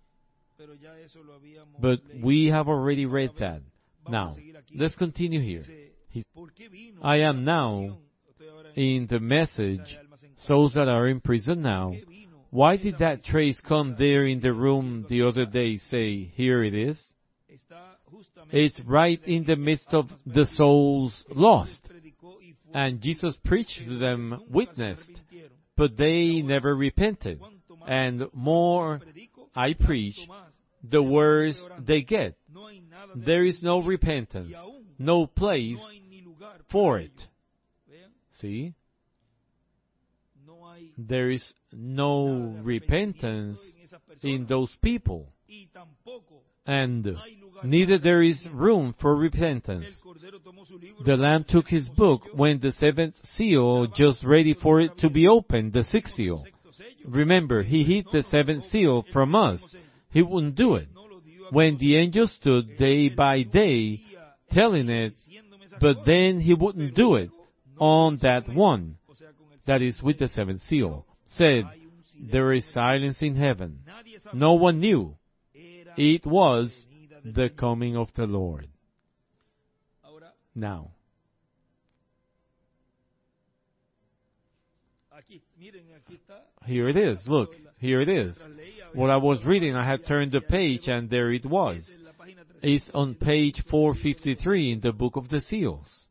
But we have already read that. Now, let's continue here. I am now in the message, souls that are in prison now. Why did that trace come there in the room the other day? Say, here it is. It's right in the midst of the souls lost. And Jesus preached to them, witnessed, but they never repented. And more I preach, the worse they get. There is no repentance, no place for it. See? There is no repentance in those people. And neither there is room for repentance. The Lamb took his book when the seventh seal, just ready for it to be opened, the sixth seal. Remember, he hid the seventh seal from us. He wouldn't do it. When the angel stood day by day telling it, but then he wouldn't do it on that one, that is with the seventh seal. Said, there is silence in heaven. No one knew. It was the coming of the Lord. Now, here it is. Look, here it is. What I was reading, I had turned the page and there it was. It's on page 453 in the book of the seals.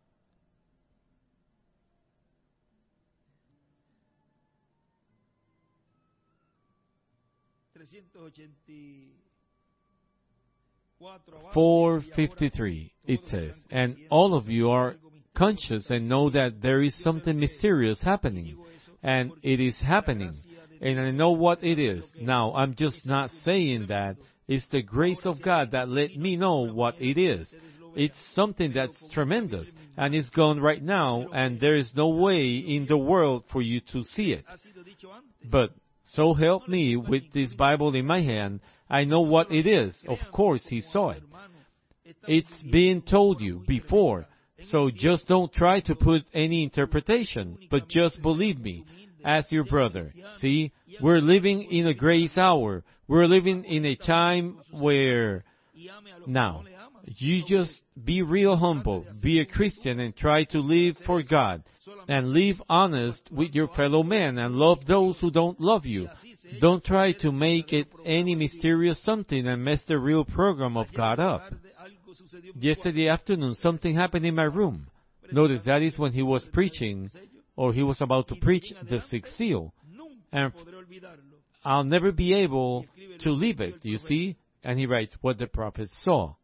$453, it says, and all of you are conscious and know that there is something mysterious happening, and it is happening, and I know what it is. Now, I'm just not saying that. It's the grace of God that let me know what it is. It's something that's tremendous, and it's gone right now, and there is no way in the world for you to see it. But, so help me with this Bible in my hand, I know what it is. Of course, he saw it. It's been told you before. So just don't try to put any interpretation, but just believe me as your brother. See, we're living in a grace hour. We're living in a time where now you just be real humble, be a Christian and try to live for God and live honest with your fellow men and love those who don't love you. Don't try to make it any mysterious something and mess the real program of God up. Yesterday afternoon, something happened in my room. Notice that is when he was preaching, or he was about to preach the sixth seal. And I'll never be able to leave it, you see? And he writes, what the prophet saw.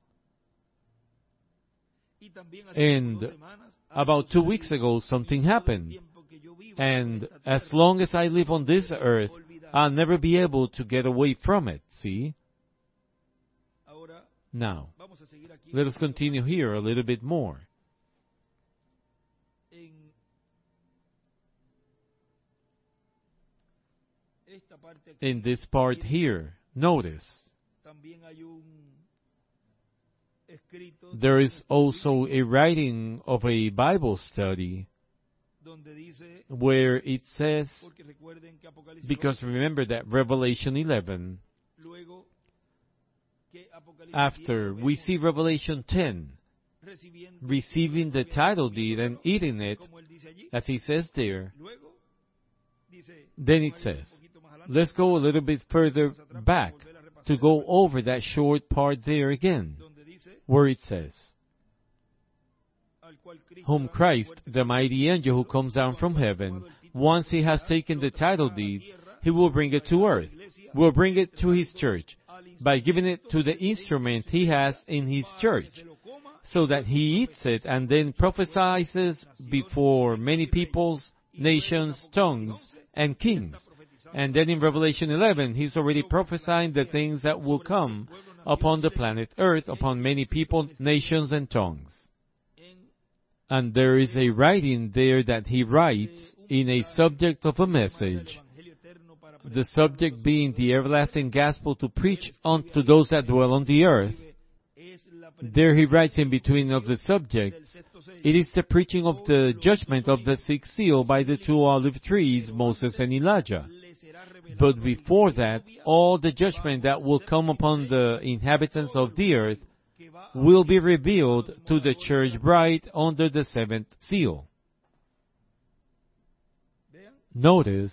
And about 2 weeks ago, something happened. And as long as I live on this earth, I'll never be able to get away from it, see? Now, let us continue here a little bit more. In this part here, notice, there is also a writing of a Bible study where it says, because remember that Revelation 11, after we see Revelation 10, receiving the title deed and eating it, as he says there, then it says, let's go a little bit further back to go over that short part there again, where it says, whom Christ, the mighty angel who comes down from heaven, once he has taken the title deed, he will bring it to earth, will bring it to his church, by giving it to the instrument he has in his church, so that he eats it and then prophesies before many peoples, nations, tongues, and kings. And then in Revelation 11, he's already prophesying the things that will come upon the planet Earth, upon many people, nations, and tongues. And there is a writing there that he writes in a subject of a message, the subject being the everlasting gospel to preach unto those that dwell on the earth. There he writes in between of the subjects, it is the preaching of the judgment of the sixth seal by the two olive trees, Moses and Elijah. But before that, all the judgment that will come upon the inhabitants of the earth will be revealed to the church bride under the seventh seal. Notice,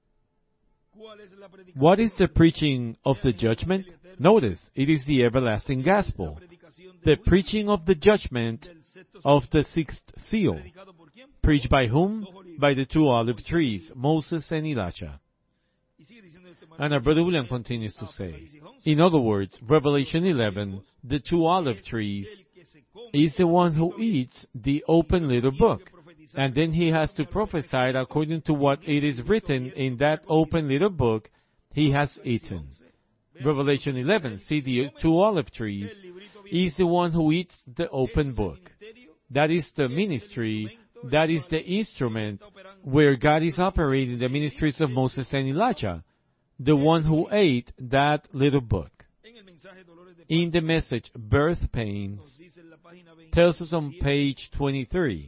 what is the preaching of the judgment? Notice, it is the everlasting gospel. The preaching of the judgment of the sixth seal. Preached by whom? By the two olive trees, Moses and Elijah. And our brother William continues to say, in other words, Revelation 11, the two olive trees, is the one who eats the open little book. And then he has to prophesy according to what it is written in that open little book he has eaten. Revelation 11, see the two olive trees, is the one who eats the open book. That is the ministry, that is the instrument where God is operating the ministries of Moses and Elijah. The one who ate that little book. In the message, Birth Pains, tells us on page 23.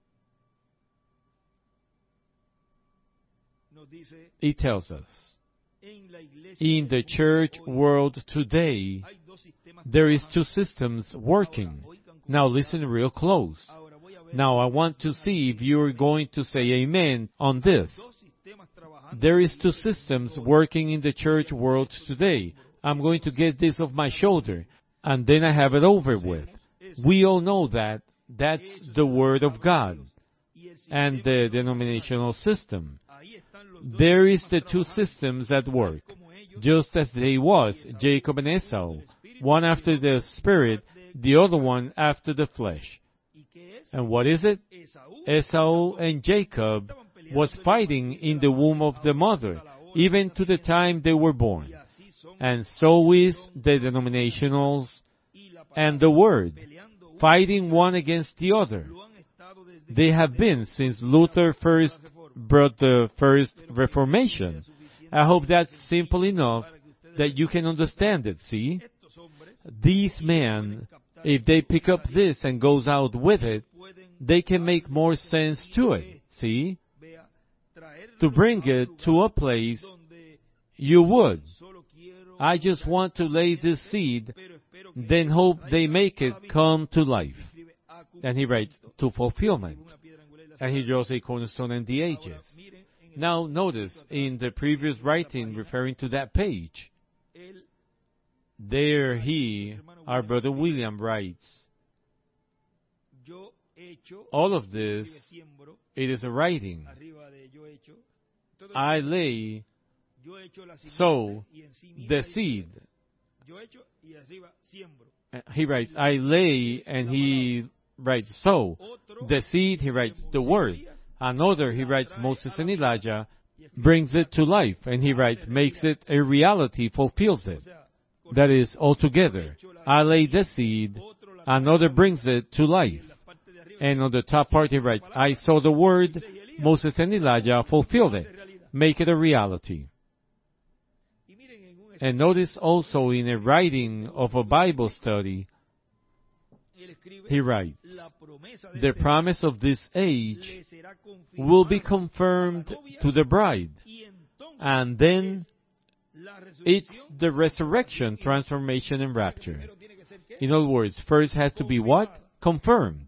It tells us, in the church world today, there is two systems working. Now listen real close. Now I want to see if you're going to say amen on this. There is two systems working in the church world today. I'm going to get this off my shoulder, and then I have it over with. We all know that. That's the Word of God and the denominational system. There is the two systems at work, just as they was, Jacob and Esau, one after the spirit, the other one after the flesh. And what is it? Esau and Jacob was fighting in the womb of the mother, even to the time they were born. And so is the denominationals and the Word, fighting one against the other. They have been since Luther first brought the first Reformation. I hope that's simple enough that you can understand it, see? These men if they pick up this and goes out with it, they can make more sense to it. See? To bring it to a place you would. I just want to lay this seed, then hope they make it come to life. And he writes, to fulfillment. And he draws a cornerstone and the ages. Now notice, in the previous writing referring to that page, there our brother William writes, all of this, it is a writing. I lay, sow, the seed. He writes, I lay, and he writes, sow. The seed, he writes, the word. Another, he writes, Moses and Elijah, brings it to life. And he writes, makes it a reality, fulfills it. That is, altogether. I lay the seed, another brings it to life. And on the top part he writes, I saw the word, Moses and Elijah fulfilled it. Make it a reality. And notice also in a writing of a Bible study, he writes, the promise of this age will be confirmed to the bride. And then it's the resurrection, transformation, and rapture. In other words, first has to be what? Confirmed.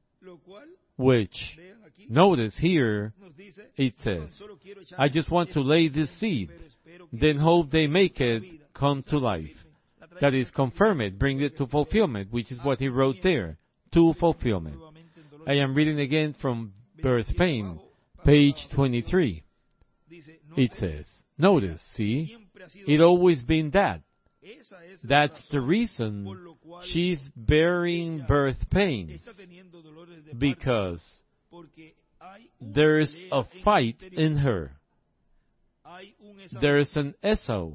Which, notice here, it says, I just want to lay this seed, then hope they make it come to life. That is, confirm it, bring it to fulfillment, which is what he wrote there, to fulfillment. I am reading again from Birth Pain, page 23. It says, notice, see, it always been that. That's the reason she's bearing birth pains, because there's a fight in her. There's an Esau,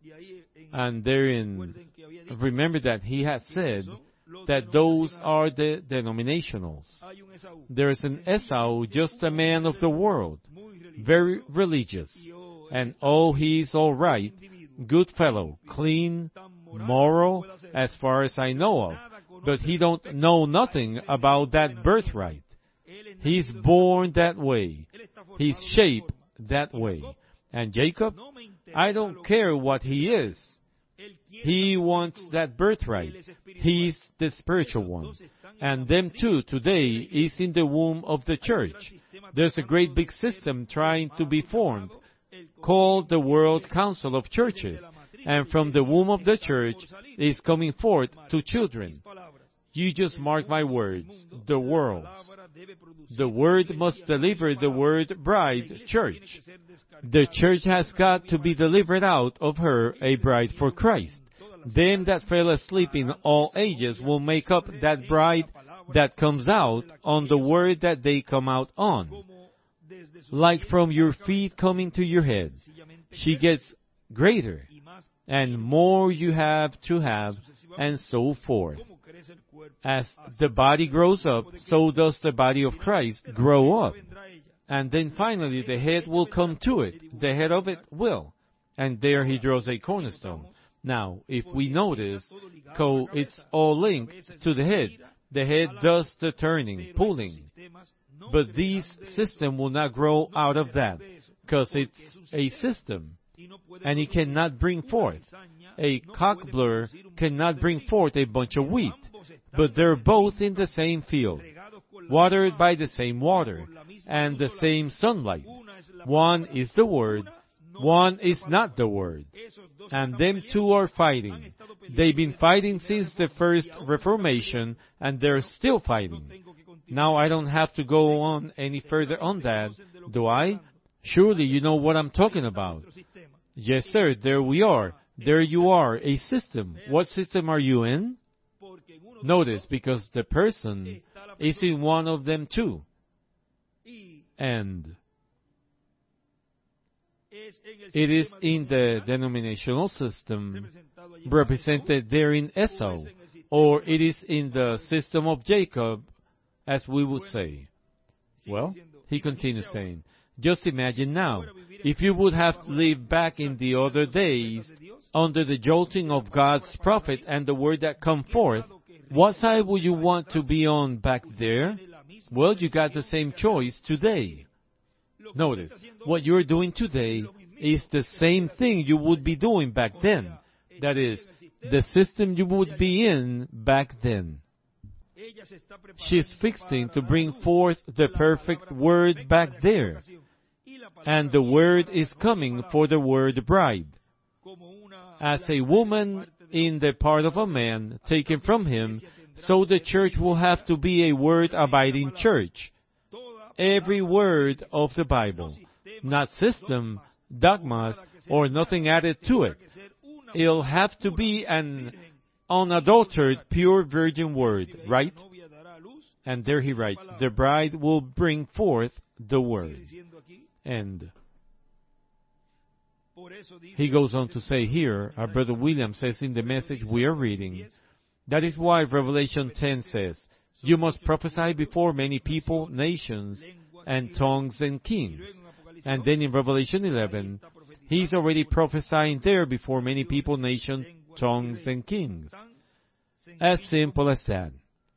and therein, remember that he has said that those are the denominationals. There's an Esau, just a man of the world, very religious, and oh, he's all right, good fellow, clean, moral, as far as I know of, but he don't know nothing about that birthright. He's born that way. He's shaped that way. And Jacob, I don't care what he is. He wants that birthright. He's the spiritual one. And them too, today, is in the womb of the church. There's a great big system trying to be formed, called the World Council of Churches. And from the womb of the church is coming forth two children. You just mark my words, the world. The word must deliver the word bride, church. The church has got to be delivered out of her a bride for Christ. Them that fell asleep in all ages will make up that bride that comes out on the word that they come out on. Like from your feet coming to your head. She gets greater, and more you have to have, and so forth. As the body grows up, so does the body of Christ grow up. And then finally the head will come to it. The head of it will. And there he draws a cornerstone. Now, if we notice, it's all linked to the head. The head does the turning, pulling. But this system will not grow out of that, because it's a system, and it cannot bring forth. A cockblower cannot bring forth a bunch of wheat, but they're both in the same field, watered by the same water, and the same sunlight. One is the Word, one is not the Word. And them two are fighting. They've been fighting since the first Reformation, and they're still fighting. Now I don't have to go on any further on that, do I? Surely you know what I'm talking about. Yes, sir, there we are. There you are, a system. What system are you in? Notice, because the person is in one of them too. And it is in the denominational system represented there in Esau, or it is in the system of Jacob, as we would say. Well, he continues saying, just imagine now, if you would have lived back in the other days under the jolting of God's prophet and the word that come forth, What side would you want to be on back there? Well, you got the same choice today. Notice, what you're doing today is the same thing you would be doing back then. That is, the system you would be in back then. She's fixing to bring forth the perfect word back there. And the word is coming for the word bride. As a woman in the part of a man taken from him, so the church will have to be a word-abiding church. Every word of the Bible, not system, dogmas, or nothing added to it. It'll have to be an unadulterated, pure virgin word, right? And there he writes, the bride will bring forth the word. And he goes on to say here, our brother William says in the message we are reading, that is why Revelation 10 says, you must prophesy before many people, nations, and tongues and kings. And then in Revelation 11, he's already prophesying there before many people, nations, tongues, and kings. As simple as that.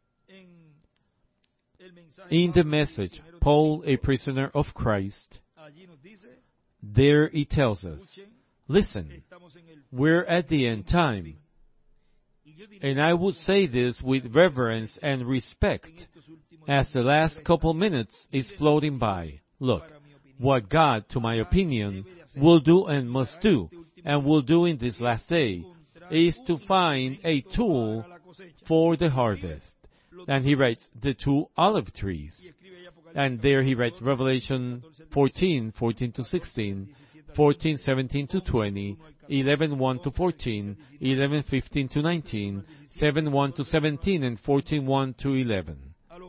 In the message, Paul, a prisoner of Christ, there he tells us, listen, we're at the end time. And I would say this with reverence and respect, as the last couple minutes is floating by. Look, what God, to my opinion, will do and must do, and will do in this last day, is to find a tool for the harvest. And he writes, the 2 olive trees. And there he writes Revelation 14, 14 to 16, 14, 17 to 20, 11, 1 to 14, 11, 15 to 19, 7, 1 to 17, and 14, 1 to 11.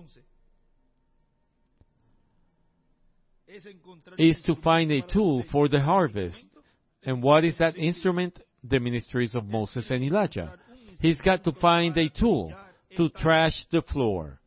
Is to find a tool for the harvest. And what is that instrument? The ministries of Moses and Elijah. He's got to find a tool to trash the floor.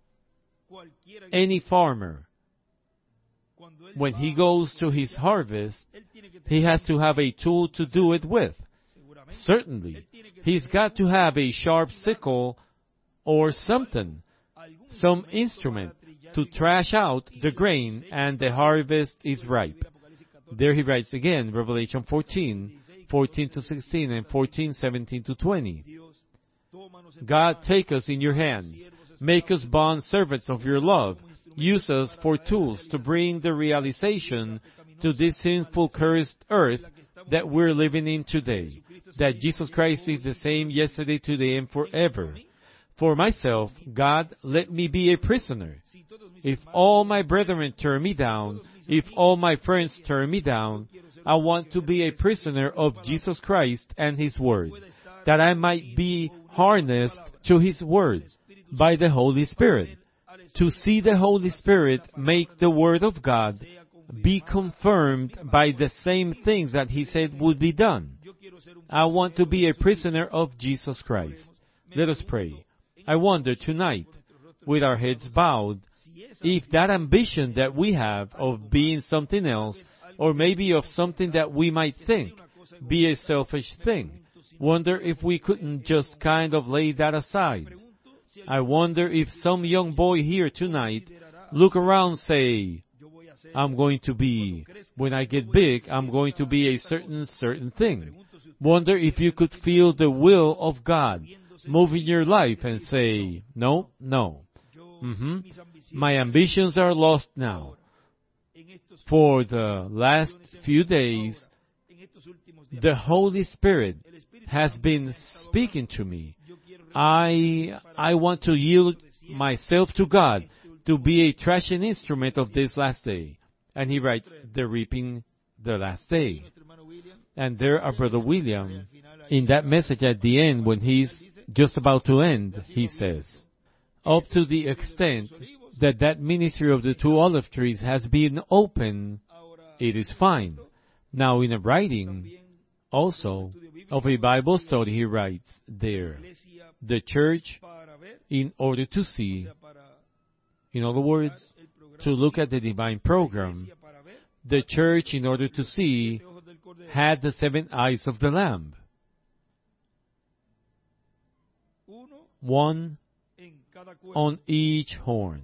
Any farmer, when he goes to his harvest, he has to have a tool to do it with. Certainly, he's got to have a sharp sickle or something, some instrument to thrash out the grain, and the harvest is ripe. There he writes again, Revelation 14, 14 to 16, and 14, 17 to 20. God, take us in your hands. Make us bond servants of your love. Use us for tools to bring the realization to this sinful, cursed earth that we're living in today, that Jesus Christ is the same yesterday, today, and forever. For myself, God, let me be a prisoner. If all my brethren turn me down, if all my friends turn me down, I want to be a prisoner of Jesus Christ and His Word, that I might be harnessed to His Word by the Holy Spirit, to see the Holy Spirit make the Word of God be confirmed by the same things that He said would be done. I want to be a prisoner of Jesus Christ. Let us pray. I wonder tonight, with our heads bowed, if that ambition that we have of being something else, or maybe of something that we might think, be a selfish thing. Wonder if we couldn't just kind of lay that aside. I wonder if some young boy here tonight look around and say, I'm going to be, when I get big, I'm going to be a certain thing. Wonder if you could feel the will of God move in your life and say, no. My ambitions are lost now. For the last few days, the Holy Spirit has been speaking to me. I want to yield myself to God to be a threshing instrument of this last day. And he writes, the reaping the last day. And there our brother William, in that message at the end, when he's just about to end, he says, up to the extent that ministry of the 2 olive trees has been open, it is fine. Now in a writing, also, of a Bible study, he writes there, the church, in order to see, in other words, to look at the divine program, the church, in order to see, had the 7 eyes of the Lamb. one on each horn,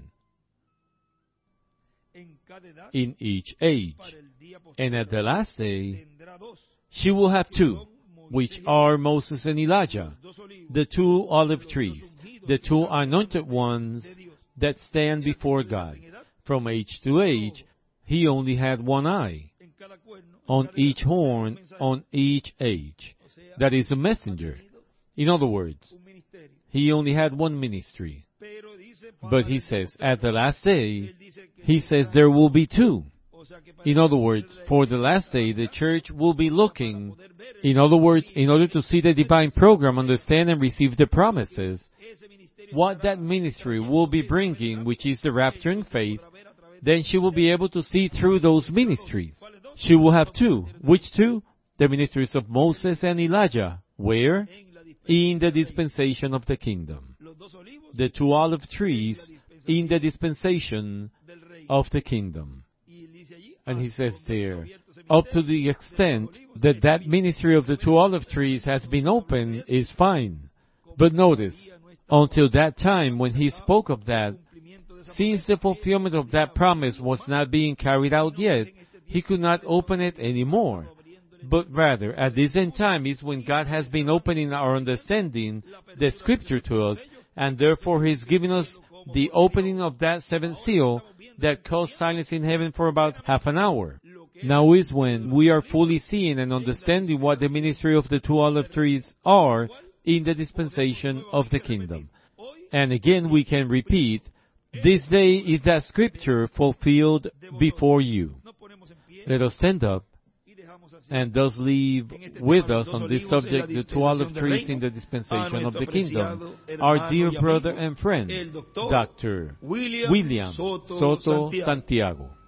in each age. And at the last day, she will have two, which are Moses and Elijah, the two olive trees, the two anointed ones that stand before God. From age to age, he only had one eye. On each horn, on each age. That is a messenger. In other words, he only had one ministry. But he says, at the last day, he says there will be two. In other words, for the last day, the church will be looking. In other words, in order to see the divine program, understand and receive the promises, what that ministry will be bringing, which is the rapture in faith, then she will be able to see through those ministries. She will have two. Which two? The ministries of Moses and Elijah. Where? In the dispensation of the kingdom. The two olive trees in the dispensation of the kingdom. And he says there, up to the extent that that ministry of the two olive trees has been opened is fine. But notice, until that time when he spoke of that, since the fulfillment of that promise was not being carried out yet, he could not open it anymore. But rather, at this end time is when God has been opening our understanding, the Scripture to us, and therefore He's giving us the opening of that seventh seal that caused silence in heaven for about half an hour. Now is when we are fully seeing and understanding what the ministry of the two olive trees are in the dispensation of the kingdom. And again we can repeat, this day is that Scripture fulfilled before you. Let us stand up and thus leave with us on this subject the two olive trees in the dispensation of the kingdom, our dear brother and friend, Dr. William Soto Santiago.